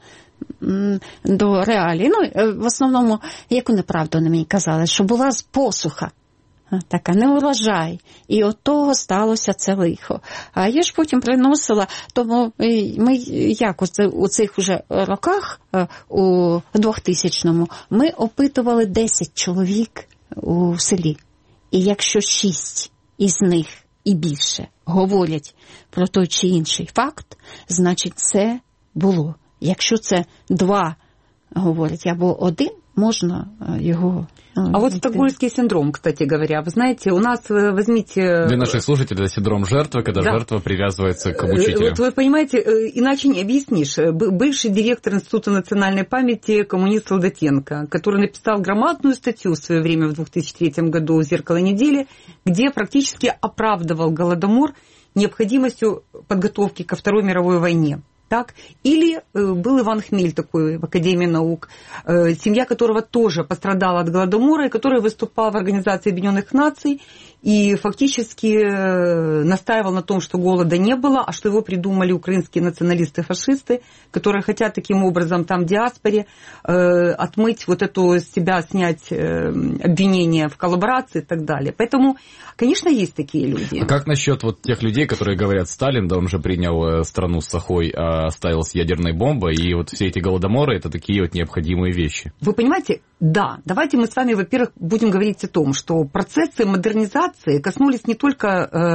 до реалії. Ну, в основному, яку неправду вони мені казали, що була посуха, така, не урожай. І от того сталося це лихо. А я ж потім приносила, тому ми як у цих уже роках, у двохтисячному, ми опитували десять чоловік у селі. І якщо шість із них і більше говорять про той чи інший факт, значить це було. Якщо це два говорять або один, можна його...
А вот стокгольмский синдром, кстати говоря, вы знаете, у нас, возьмите...
Для наших слушателей это синдром жертвы, когда да. жертва привязывается к обучителю.
Вот вы понимаете, иначе не объяснишь. Бывший директор Института национальной памяти коммунист Солдатенко, который написал громадную статью в свое время в две тысячи третьем году в «Зеркало недели», где практически оправдывал Голодомор необходимостью подготовки ко Второй мировой войне. Так? Или э, был Иван Хмель такой в Академии наук, э, семья которого тоже пострадала от Голодомора, и который выступал в Организации Объединенных Наций и фактически э, настаивал на том, что голода не было, а что его придумали украинские националисты-фашисты, которые хотят таким образом там диаспоре э, отмыть вот эту с себя, снять э, обвинения в коллаборации и так далее. Поэтому, конечно, есть такие люди.
А как насчет вот тех людей, которые говорят, Сталин, да он же принял страну с сахой, а оставил с ядерной бомбой, и вот все эти голодоморы, это такие вот необходимые вещи.
Вы понимаете, да, давайте мы с вами, во-первых, будем говорить о том, что процессы модернизации коснулись не только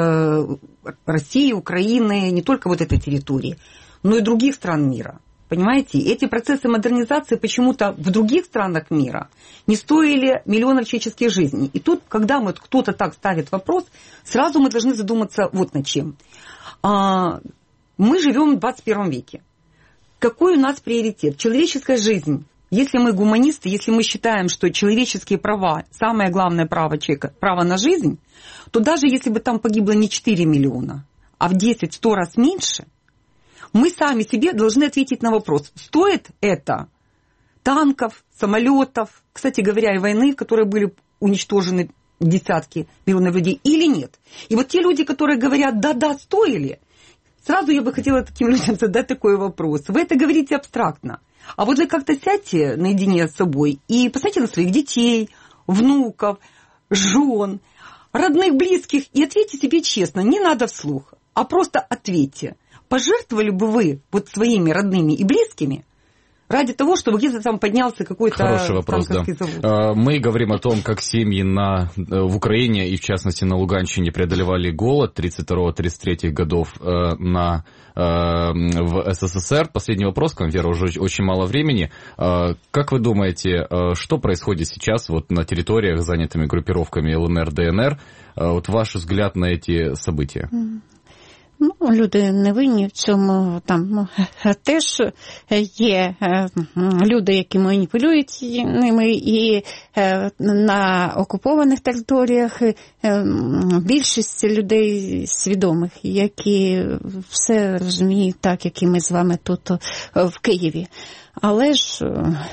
э, России, Украины, не только вот этой территории, но и других стран мира. Понимаете, эти процессы модернизации почему-то в других странах мира не стоили миллионов человеческих жизней. И тут, когда мы, кто-то так ставит вопрос, сразу мы должны задуматься вот над чем. А, мы живем в двадцать первом веке. Какой у нас приоритет? Человеческая жизнь. Если мы гуманисты, если мы считаем, что человеческие права, самое главное право человека, право на жизнь, то даже если бы там погибло не четыре миллиона, а в десять-сто раз меньше, мы сами себе должны ответить на вопрос, стоит это танков, самолетов, кстати говоря, и войны, в которой были уничтожены десятки миллионов людей, или нет. И вот те люди, которые говорят, да-да, стоили, Сразу я бы хотела таким людям задать такой вопрос. Вы это говорите абстрактно. А вот вы как-то сядьте наедине с собой и посмотрите на своих детей, внуков, жен, родных, близких, и ответьте себе честно, не надо вслух, а просто ответьте. Пожертвовали бы вы вот своими родными и близкими ради того, чтобы где-то там поднялся какой-то
Хороший вопрос, да. завод? Мы говорим о том, как семьи на, в Украине и, в частности, на Луганщине преодолевали голод тридцать второго — тридцать третьего годов на, в СССР. Последний вопрос, к вам, Вера, уже очень мало времени. Как вы думаете, что происходит сейчас вот на территориях, занятыми группировками ЛНР, ДНР? Вот ваш взгляд на эти события.
Ну, люди не винні в цьому, там теж є люди, які маніпулюють ними, і на окупованих територіях більшість людей свідомих, які все розуміють так, як і ми з вами тут в Києві. Але ж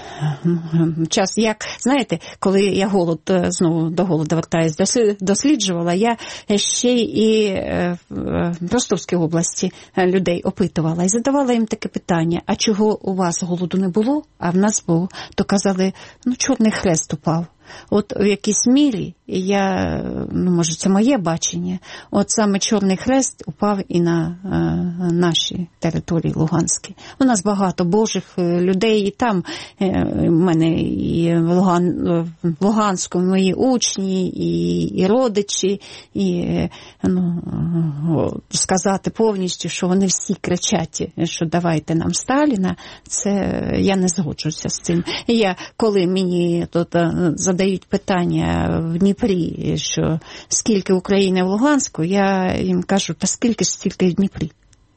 час, як, знаєте, коли я голод, знову до голоду вертаюсь, досліджувала, я ще і в Ростовській області людей опитувала і задавала їм таке питання, а чого у вас голоду не було, а в нас було, то казали, ну, Чорний Хрест упав. От в якійсь мірі, я, ну, може, це моє бачення, от саме Чорний Хрест упав і на е, наші території Луганські. У нас багато божих людей, і там е, в мене і в, Луган, в Луганську мої учні, і, і родичі, і е, ну, сказати повністю, що вони всі кричать, що давайте нам Сталіна, це я не згоджуся з цим. І я, коли мені тут задають дають питання в Дніпрі, що скільки України в Луганську, я їм кажу, та скільки ж стільки в Дніпрі.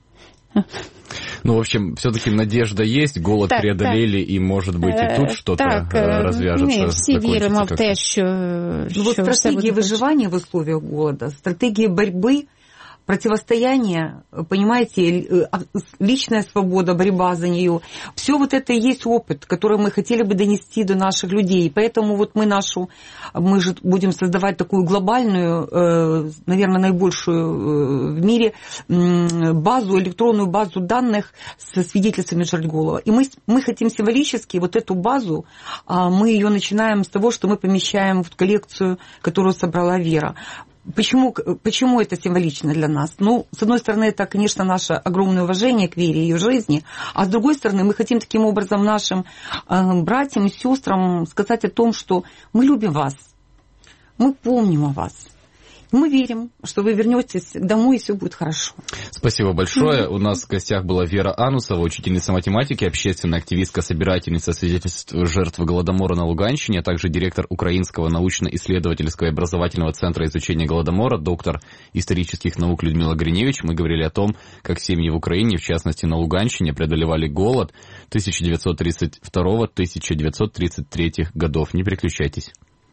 Ну, в общем, все-таки надежда есть, голод так, преодолели, так. И, может быть, и тут что-то так, развяжется.
Ми всі віримо в те, що...
Ну, вот стратегия выживания в условиях голода, стратегия борьбы, противостояние, понимаете, личная свобода, борьба за нее. Все вот это и есть опыт, который мы хотели бы донести до наших людей. Поэтому вот мы нашу, мы же будем создавать такую глобальную, наверное, наибольшую в мире базу, электронную базу данных со свидетельствами Жальголова. И мы, мы хотим символически вот эту базу, мы ее начинаем с того, что мы помещаем в коллекцию, которую собрала Вера. Почему, почему это символично для нас? Ну, с одной стороны, это, конечно, наше огромное уважение к Вере и ее жизни, а с другой стороны, мы хотим таким образом нашим э, братьям и сестрам сказать о том, что мы любим вас, мы помним о вас. Мы верим, что вы вернетесь домой, и все будет хорошо.
Спасибо большое. Mm-hmm. У нас в гостях была Вера Анусова, учительница математики, общественная активистка, собирательница свидетельств жертв Голодомора на Луганщине, а также директор Украинского научно-исследовательского и образовательного центра изучения Голодомора, доктор исторических наук Людмила Гриневич. Мы говорили о том, как семьи в Украине, в частности на Луганщине, преодолевали голод тысяча девятьсот тридцать второго — тысяча девятьсот тридцать третьего годов. Не переключайтесь.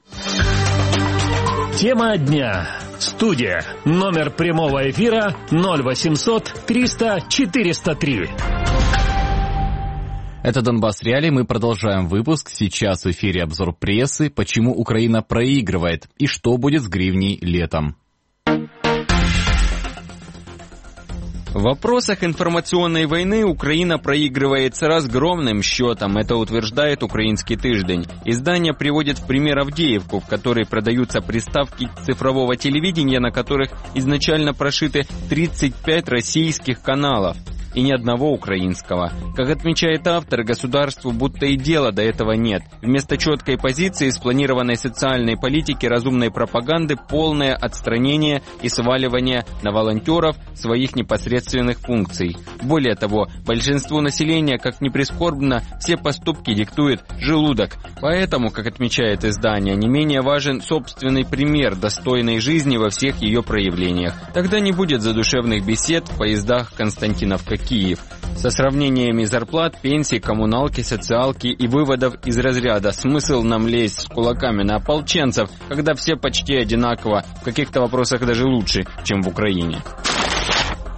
Тема дня. Студия. Номер прямого эфира ноль восемьсот триста четыреста три.
Это Донбасс Реалии. Мы продолжаем выпуск. Сейчас в эфире обзор прессы. Почему Украина проигрывает и что будет с гривней летом.
В вопросах информационной войны Украина проигрывает с разгромным счетом, это утверждает «Украинский тыждень». Издание приводит в пример Авдеевку, в которой продаются приставки цифрового телевидения, на которых изначально прошиты тридцать пять российских каналов и ни одного украинского. Как отмечает автор, государству будто и дела до этого нет. Вместо четкой позиции, спланированной социальной политики, разумной пропаганды, полное отстранение и сваливание на волонтеров своих непосредственных функций. Более того, большинству населения, как ни прискорбно, все поступки диктует желудок. Поэтому, как отмечает издание, не менее важен собственный пример достойной жизни во всех ее проявлениях. Тогда не будет задушевных бесед в поездах Константиновка Киев, со сравнениями зарплат, пенсий, коммуналки, социалки и выводов из разряда «смысл нам лезть с кулаками на ополченцев, когда все почти одинаково, в каких-то вопросах даже лучше, чем в Украине».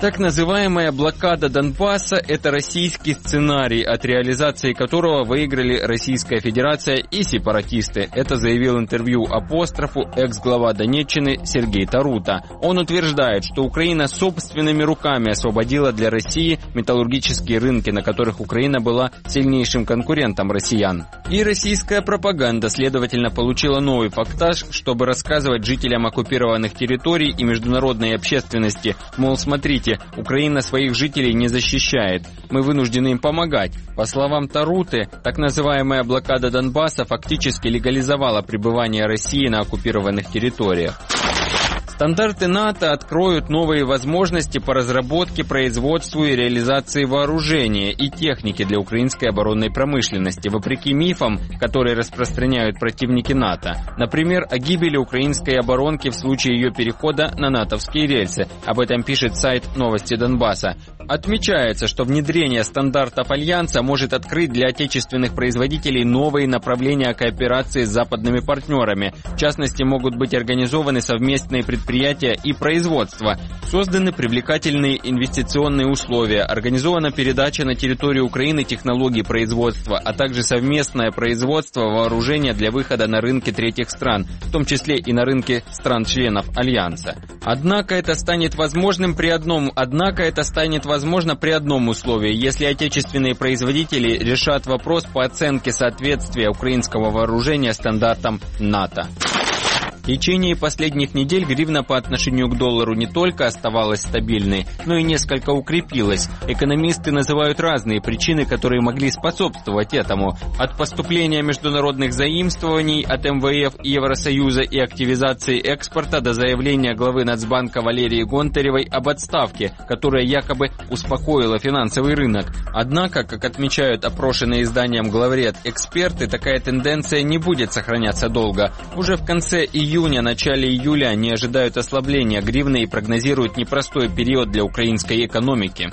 Так называемая блокада Донбасса – это российский сценарий, от реализации которого выиграли Российская Федерация и сепаратисты. Это заявил интервью «Апострофу» экс-глава Донеччины Сергей Тарута. Он утверждает, что Украина собственными руками освободила для России металлургические рынки, на которых Украина была сильнейшим конкурентом россиян. И российская пропаганда, следовательно, получила новый фактаж, чтобы рассказывать жителям оккупированных территорий и международной общественности, мол, смотрите, Украина своих жителей не защищает. Мы вынуждены им помогать. По словам Таруты, так называемая блокада Донбасса фактически легализовала пребывание России на оккупированных территориях. Стандарты НАТО откроют новые возможности по разработке, производству и реализации вооружения и техники для украинской оборонной промышленности, вопреки мифам, которые распространяют противники НАТО. Например, о гибели украинской оборонки в случае ее перехода на натовские рельсы. Об этом пишет сайт «Новости Донбасса». Отмечается, что внедрение стандартов Альянса может открыть для отечественных производителей новые направления кооперации с западными партнерами. В частности, могут быть организованы совместные предприятия и производства, созданы привлекательные инвестиционные условия, организована передача на территорию Украины технологий производства, а также совместное производство вооружения для выхода на рынки третьих стран, в том числе и на рынки стран-членов Альянса. Однако это станет возможным при одном, однако это станет возможно при одном условии, если отечественные производители решат вопрос по оценке соответствия украинского вооружения стандартам НАТО. В течение последних недель гривна по отношению к доллару не только оставалась стабильной, но и несколько укрепилась. Экономисты называют разные причины, которые могли способствовать этому. От поступления международных заимствований от эм вэ эф и Евросоюза и активизации экспорта до заявления главы Нацбанка Валерии Гонтаревой об отставке, которая якобы успокоила финансовый рынок. Однако, как отмечают опрошенные изданием «Главред» эксперты, такая тенденция не будет сохраняться долго. Уже в конце июня июня, начале июля они ожидают ослабления гривны и прогнозируют непростой период для украинской экономики.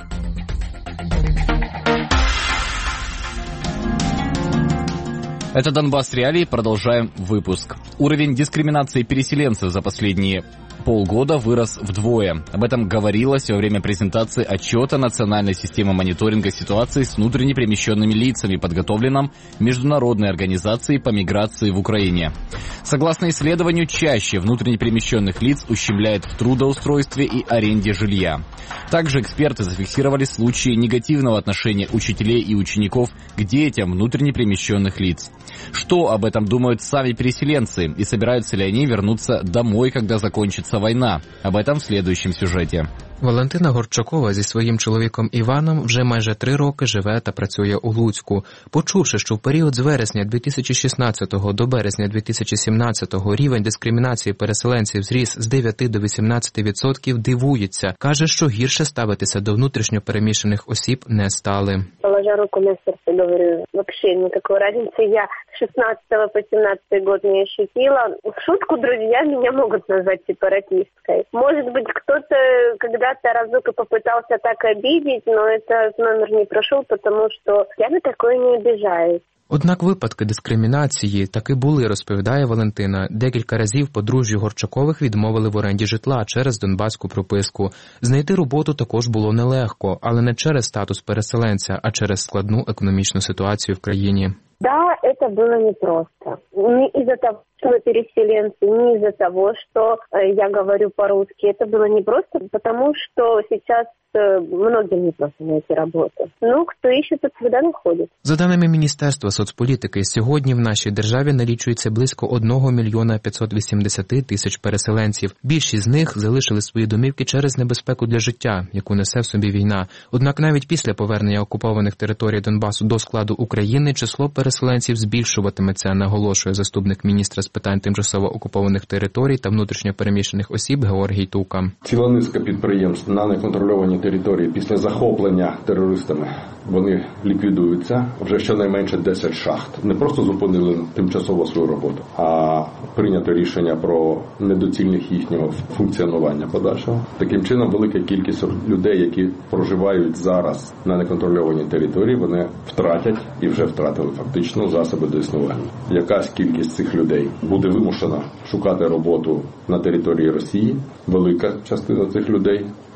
Это Донбасс Реалии. Продолжаем выпуск. Уровень дискриминации переселенцев за последние полгода вырос вдвое. Об этом говорилось во время презентации отчета Национальной системы мониторинга ситуации с внутренне перемещенными лицами, подготовленном Международной организацией по миграции в Украине. Согласно исследованию, чаще внутренне перемещенных лиц ущемляет в трудоустройстве и аренде жилья. Также эксперты зафиксировали случаи негативного отношения учителей и учеников к детям внутренне перемещенных лиц. Что об этом думают сами переселенцы и собираются ли они вернуться домой, когда закончится война? Об этом в следующем сюжете.
Валентина Горчакова зі своїм чоловіком Іваном вже майже три роки живе та працює у Луцьку. Почувши, що в період з вересня дві тисячі шістнадцятого до березня дві тисячі сімнадцятого рівень дискримінації переселенців зріс з дев'яти до вісімнадцяти відсотків, дивується. Каже, що гірше ставитися до внутрішньо переміщених осіб не стали.
Положа руку на сердце, говорю, вообще никакой разницы. Я с шестнадцатого по семнадцатый год не ощутила. В шутку друзья меня могут назвать сепаратисткой. Может быть, кто-то когда-то разок и попытался так обидеть, но этот номер не прошел, потому что я на такое не обижаюсь.
Однак випадки дискримінації таки були, розповідає Валентина. Декілька разів подружжю Горчакових відмовили в оренді житла через донбаську прописку. Знайти роботу також було нелегко, але не через статус переселенця, а через складну економічну ситуацію в країні.
Да, это было непросто. Не из-за того, что мы переселенцы, не из-за того, что я говорю по-русски. Это было непросто, потому что сейчас многим не просто найти работу. Ну, хто іще, тот всегда знаходить.
За даними Міністерства соцполітики, сьогодні в нашій державі налічується близько одного мільйона п'ятсот вісімдесят тисяч переселенців. Більшість з них залишили свої домівки через небезпеку для життя, яку несе в собі війна. Однак навіть після повернення окупованих територій Донбасу до складу України число переселенців збільшуватиметься, наголошує заступник міністра з питань тимчасово окупованих територій та внутрішньо переміщених осіб Георгій Тука.
Ціла низка підприємств на неконтрольованій території після захоплення терористами, вони ліквідуються. Вже щонайменше десять шахт. Не просто зупинили тимчасово свою роботу, а прийнято рішення про недоцільність їхнього функціонування подальшого. Таким чином, велика кількість людей, які проживають зараз на неконтрольованій території, вони втратять і вже втратили фактично засоби до існування. Якась кількість цих людей буде вимушена шукати роботу на території Росії. Велика частина цих людей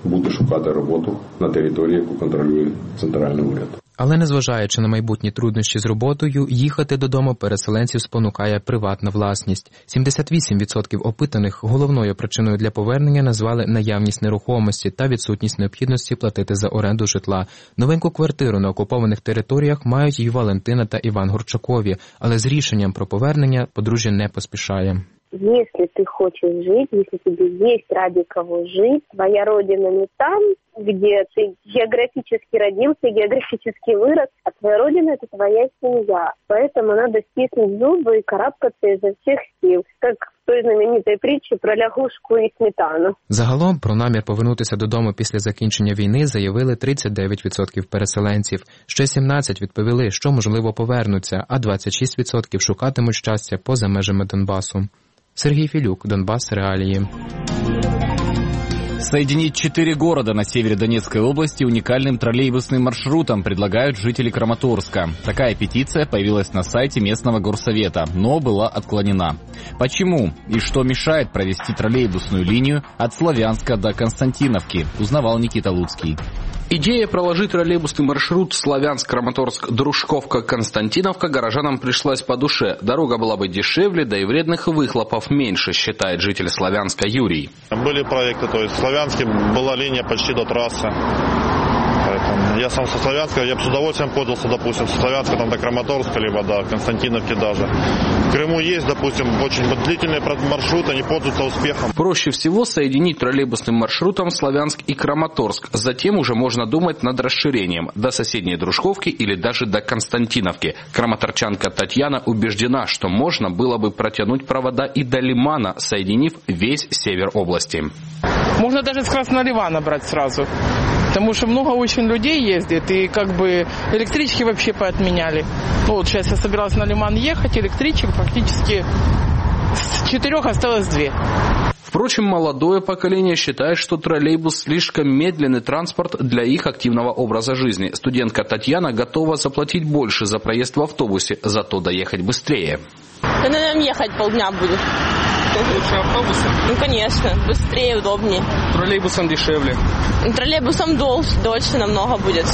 бути шукати роботу на території, яку контролює центральний уряд.
Але незважаючи на майбутні труднощі з роботою, їхати додому переселенців спонукає приватна власність. сімдесят вісім відсотків опитаних головною причиною для повернення назвали наявність нерухомості та відсутність необхідності платити за оренду житла. Новеньку квартиру на окупованих територіях мають і Валентина та Іван Горчакові, але з рішенням про повернення подружжя не поспішає.
Если ты хочешь жить, если тебе есть ради кого жить, твоя родина не там, где ты географически родился, географически вырос, а твоя родина – это твоя семья. Поэтому надо стиснуть зубы и карабкаться изо всех сил, как в той знаменитой притче про лягушку і сметану.
Загалом про намір повернутися додому після закінчення війни заявили тридцять дев'ять відсотків переселенців. Ще сімнадцять відповіли, що можливо повернуться, а двадцять шість відсотків шукатимуть щастя поза межами Донбасу. Сергей Филюк, Донбасс, реалии.
Соединить четыре города на севере Донецкой области уникальным троллейбусным маршрутом предлагают жители Краматорска. Такая петиция появилась на сайте местного горсовета, но была отклонена. Почему и что мешает провести троллейбусную линию от Славянска до Константиновки, узнавал Никита Луцкий.
Идея проложить троллейбусный маршрут Славянск-Краматорск-Дружковка-Константиновка горожанам пришлась по душе. Дорога была бы дешевле, да и вредных выхлопов меньше, считает житель Славянска Юрий.
Были проекты, то есть в Славянске была линия почти до трассы. Поэтому я сам со Славянска, я бы с удовольствием пользовался, допустим, со Славянска там, до Краматорска, либо до Константиновки даже. В Крыму есть, допустим, очень длительные маршруты, они пользуются успехом.
Проще всего соединить троллейбусным маршрутом Славянск и Краматорск. Затем уже можно думать над расширением до соседней Дружковки или даже до Константиновки. Краматорчанка Татьяна убеждена, что можно было бы протянуть провода и до Лимана, соединив весь север области.
Можно даже с Красного Ливана брать сразу. Потому что много очень людей ездит, и как бы электрички вообще поотменяли. Ну вот сейчас я собиралась на Лиман ехать, электричек фактически с четырех осталось две.
Впрочем, молодое поколение считает, что троллейбус слишком медленный транспорт для их активного образа жизни. Студентка Татьяна готова заплатить больше за проезд в автобусе, зато доехать быстрее.
Да, наверное, ехать полдня будет.
Лучше автобусом?
Ну, конечно, быстрее, удобнее.
Троллейбусом дешевле.
Троллейбусом дольше, дольше намного будет.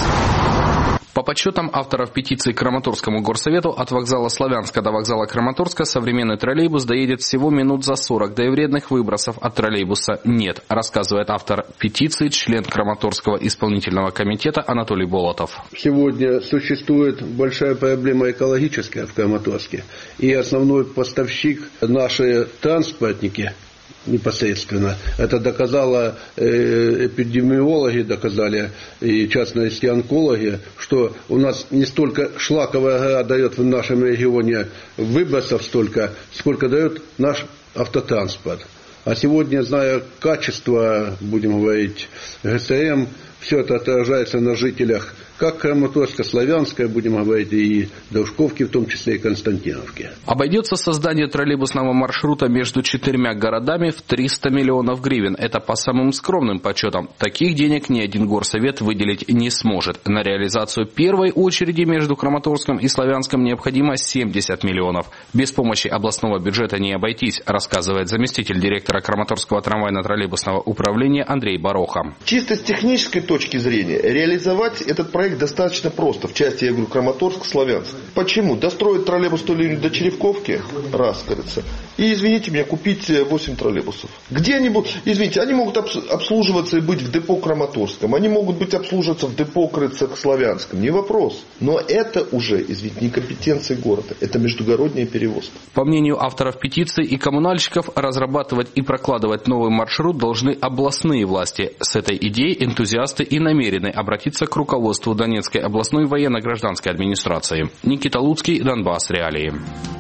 По подсчетам авторов петиции к Краматорскому горсовету, от вокзала Славянска до вокзала Краматорска современный троллейбус доедет всего минут за сорок, да и вредных выбросов от троллейбуса нет, рассказывает автор петиции, член Краматорского исполнительного комитета Анатолий Болотов.
Сегодня существует большая проблема экологическая в Краматорске, и основной поставщик наши транспортники, непосредственно. Это доказало э, эпидемиологи, доказали и в частности онкологи, что у нас не столько шлаковая гора дает в нашем регионе выбросов столько, сколько дает наш автотранспорт. А сегодня, зная качество, будем говорить, ГСМ, все это отражается на жителях как Краматорска, Славянска, будем говорить, и Дружковки, в том числе и Константиновки.
Обойдется создание троллейбусного маршрута между четырьмя городами в триста миллионов гривен. Это по самым скромным подсчетам. Таких денег ни один горсовет выделить не сможет. На реализацию первой очереди между Краматорском и Славянском необходимо семьдесят миллионов. Без помощи областного бюджета не обойтись, рассказывает заместитель директора Краматорского трамвайно-троллейбусного управления Андрей Бароха.
Чисто с технической точки зрения реализовать этот проект достаточно просто. В части, я говорю, Краматорск, Славянск. Почему? Достроить троллейбусную линию до Черевковки, раз, кажется, и, извините меня, купить восемь троллейбусов. Где они будут? Извините, они могут обслуживаться и быть в депо Краматорском. Они могут быть обслуживаться в депо Крыцак-Славянском. Не вопрос. Но это уже, извините, не компетенции города. Это междугородняя перевозка.
По мнению авторов петиции и коммунальщиков, разрабатывать и прокладывать новый маршрут должны областные власти. С этой идеей энтузиасты и намерены обратиться к руководству Донецкой областной военно-гражданской администрации. Никита Луцкий, Донбасс, реалии.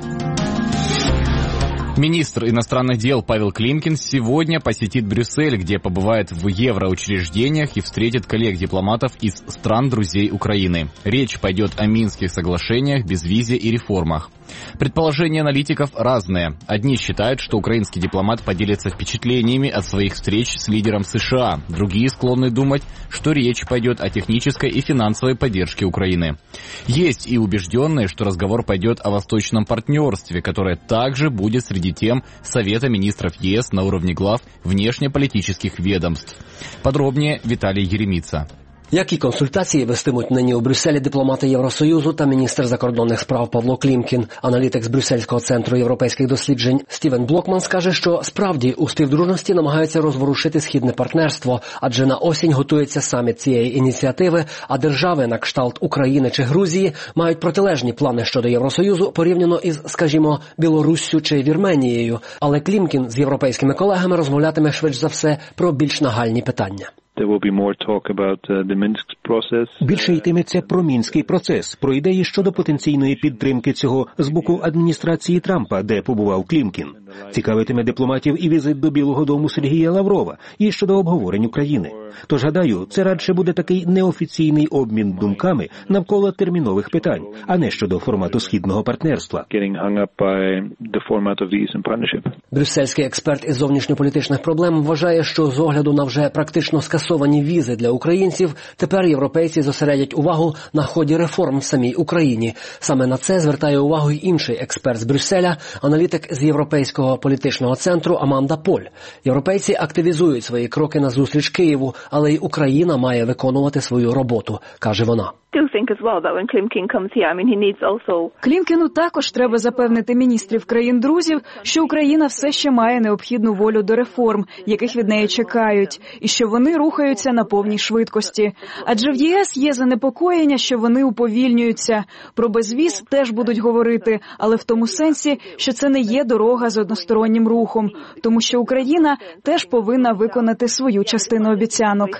Министр иностранных дел Павел Климкин сегодня посетит Брюссель, где побывает в евроучреждениях и встретит коллег-дипломатов из стран друзей Украины. Речь пойдет о Минских соглашениях, безвизе и реформах. Предположения аналитиков разные. Одни считают, что украинский дипломат поделится впечатлениями от своих встреч с лидером США. Другие склонны думать, что речь пойдет о технической и финансовой поддержке Украины. Есть и убежденные, что разговор пойдет о восточном партнерстве, которое также будет среди тем Совета министров ЕС на уровне глав внешнеполитических ведомств. Подробнее Виталий Еремица.
Які консультації вестимуть нині у Брюсселі дипломати Євросоюзу та міністр закордонних справ Павло Клімкін? Аналітик з Брюссельського центру європейських досліджень Стівен Блокман скаже, що справді у співдружності намагаються розворушити східне партнерство, адже на осінь готується саміт цієї ініціативи, а держави на кшталт України чи Грузії мають протилежні плани щодо Євросоюзу порівняно із, скажімо, Білоруссю чи Вірменією. Але Клімкін з європейськими колегами розмовлятиме швидше за все про більш нагальні питання.
Більше йтиметься про мінський процес, про ідеї щодо потенційної підтримки цього з боку адміністрації Трампа, де побував Клімкін. Цікавитиме дипломатів і візит до Білого дому Сергія Лаврова, і щодо обговорень України. Тож, гадаю, це радше буде такий неофіційний обмін думками навколо термінових питань, а не щодо формату східного партнерства.
Брюссельський експерт із зовнішньополітичних проблем вважає, що з огляду на вже практично скасовані візи для українців, тепер європейці зосередять увагу на ході реформ в самій Україні. Саме на це звертає увагу й інший експерт з Брюсселя, аналітик з Європейського політичного центру Аманда Поль. Європейці активізують свої кроки на зустріч Києву, але й Україна має виконувати свою роботу, каже вона.
Клімкіну також треба запевнити міністрів країн-друзів, що Україна все ще має необхідну волю до реформ, яких від неї чекають, і що вони рухаються на повній швидкості. Адже в ЄС є занепокоєння, що вони уповільнюються. Про безвіз теж будуть говорити, але в тому сенсі, що це не є дорога з одностороннім рухом, тому що Україна теж повинна виконати свою частину обіцянок.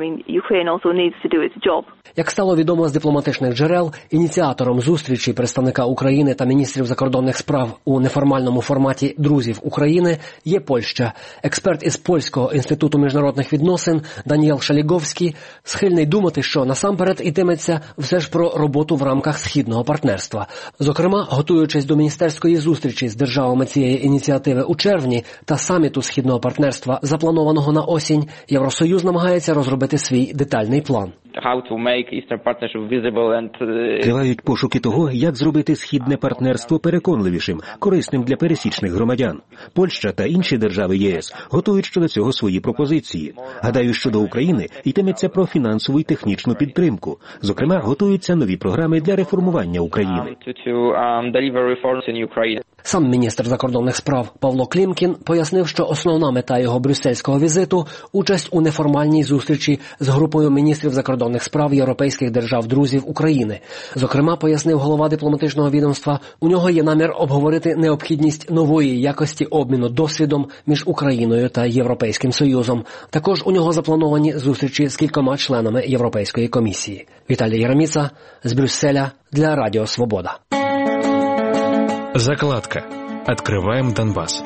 Як стало відомо з дипломатичних джерел, ініціатором зустрічі представника України та міністрів закордонних справ у неформальному форматі «Друзів України» є Польща. Експерт із Польського інституту міжнародних відносин Даніел Шаліговський схильний думати, що насамперед йтиметься все ж про роботу в рамках східного партнерства. Зокрема, готуючись до міністерської зустрічі з державами цієї ініціативи у червні та саміту східного партнерства, запланованого на осінь, Євросоюз намагається розробити свій детальний план.
Тривають пошуки того, як зробити східне партнерство переконливішим, корисним для пересічних громадян. Польща та інші держави ЄС готують щодо цього свої пропозиції. Гадаю, щодо України йтиметься про фінансову і технічну підтримку. Зокрема, готуються нові програми для реформування України.
Сам міністр закордонних справ Павло Клімкін пояснив, що основна мета його брюссельського візиту – участь у неформальній зустрічі з групою міністрів закордонних справ європейських держав-друзів України. Зокрема, пояснив голова дипломатичного відомства, у нього є намір обговорити необхідність нової якості обміну досвідом між Україною та Європейським Союзом. Також у нього заплановані зустрічі з кількома членами Європейської комісії. Віталій Єреміца з Брюсселя для Радіо Свобода.
Закладка. Открываем Донбасс.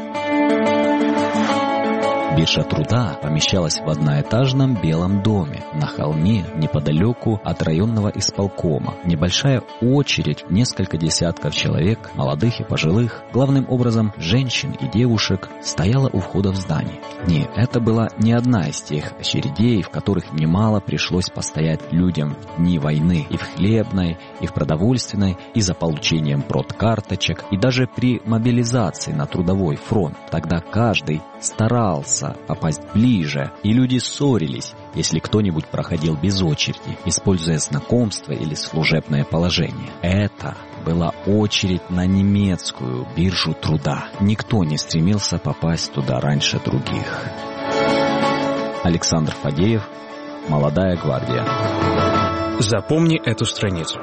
Биржа труда помещалась в одноэтажном белом доме на холме неподалеку от районного исполкома. Небольшая очередь, несколько десятков человек, молодых и пожилых, главным образом женщин и девушек, стояла у входа в здание. Не, это была не одна из тех очередей, в которых немало пришлось постоять людям в дни войны и в хлебной, и в продовольственной, и за получением продкарточек, и даже при мобилизации на трудовой фронт. Тогда каждый старался попасть ближе, и люди ссорились, если кто-нибудь проходил без очереди, используя знакомство или служебное положение. Это была очередь на немецкую биржу труда. Никто не стремился попасть туда раньше других. Александр Фадеев, «Молодая гвардия».
Запомни эту страницу.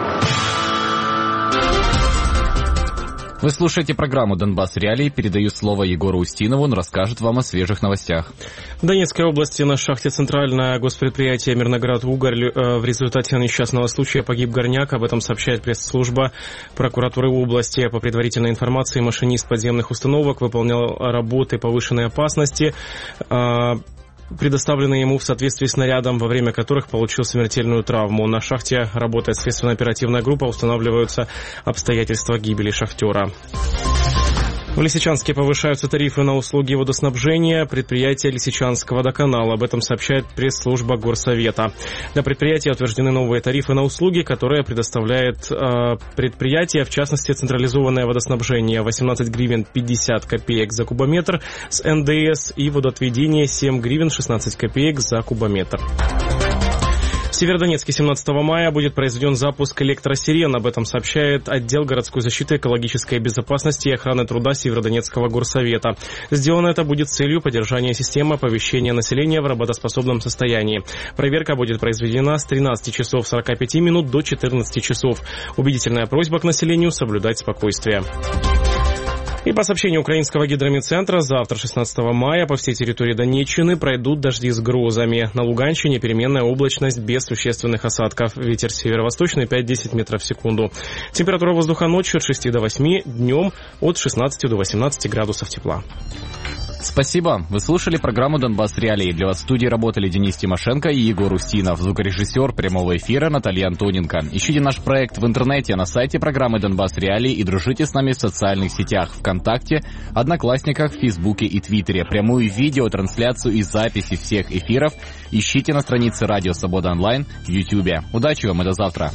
Вы слушаете программу «Донбасс Реалии». Передаю слово Егору Устинову, он расскажет вам о свежих новостях.
В Донецкой области на шахте «Центральное» госпредприятие «Мирноград-Уголь» в результате несчастного случая погиб горняк. Об этом сообщает пресс-служба прокуратуры области. По предварительной информации, машинист подземных установок выполнял работы повышенной опасности. предоставленные ему в соответствии с нарядом, во время которых получил смертельную травму. На шахте работает следственно-оперативная группа, устанавливаются обстоятельства гибели шахтера. В Лисичанске повышаются тарифы на услуги водоснабжения предприятия Лисичанского водоканала. Об этом сообщает пресс-служба Горсовета. Для предприятия утверждены новые тарифы на услуги, которые предоставляет э, предприятие, в частности, централизованное водоснабжение восемнадцать гривен пятьдесят копеек за кубометр с эн дэ эс и водоотведение семь гривен шестнадцать копеек за кубометр. В Северодонецке семнадцатого мая будет произведен запуск электросирен. Об этом сообщает отдел городской защиты, экологической безопасности и охраны труда Северодонецкого горсовета. Сделано это будет с целью поддержания системы оповещения населения в работоспособном состоянии. Проверка будет произведена с тринадцати часов сорока пяти минут до четырнадцати часов. Убедительная просьба к населению соблюдать спокойствие. И по сообщению украинского гидрометцентра, завтра, шестнадцатого мая, по всей территории Донеччины пройдут дожди с грозами. На Луганщине переменная облачность без существенных осадков. Ветер северо-восточный пять-десять метров в секунду. Температура воздуха ночью от шести до восьми, днем от шестнадцати до восемнадцати градусов тепла.
Спасибо. Вы слушали программу «Донбасс Реалии». Для вас в студии работали Денис Тимошенко и Егор Устинов. Звукорежиссер прямого эфира Наталья Антоненко. Ищите наш проект в интернете на сайте программы «Донбасс Реалии» и дружите с нами в социальных сетях ВКонтакте, Одноклассниках, Фейсбуке и Твиттере. Прямую видеотрансляцию и записи всех эфиров ищите на странице Радио Свобода Онлайн в Ютьюбе. Удачи вам и до завтра.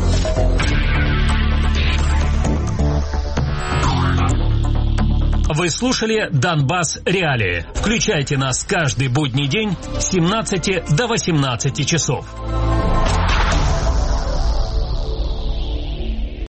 Вы слушали «Донбасс Реалии». Включайте нас каждый будний день с семнадцати до восемнадцати часов.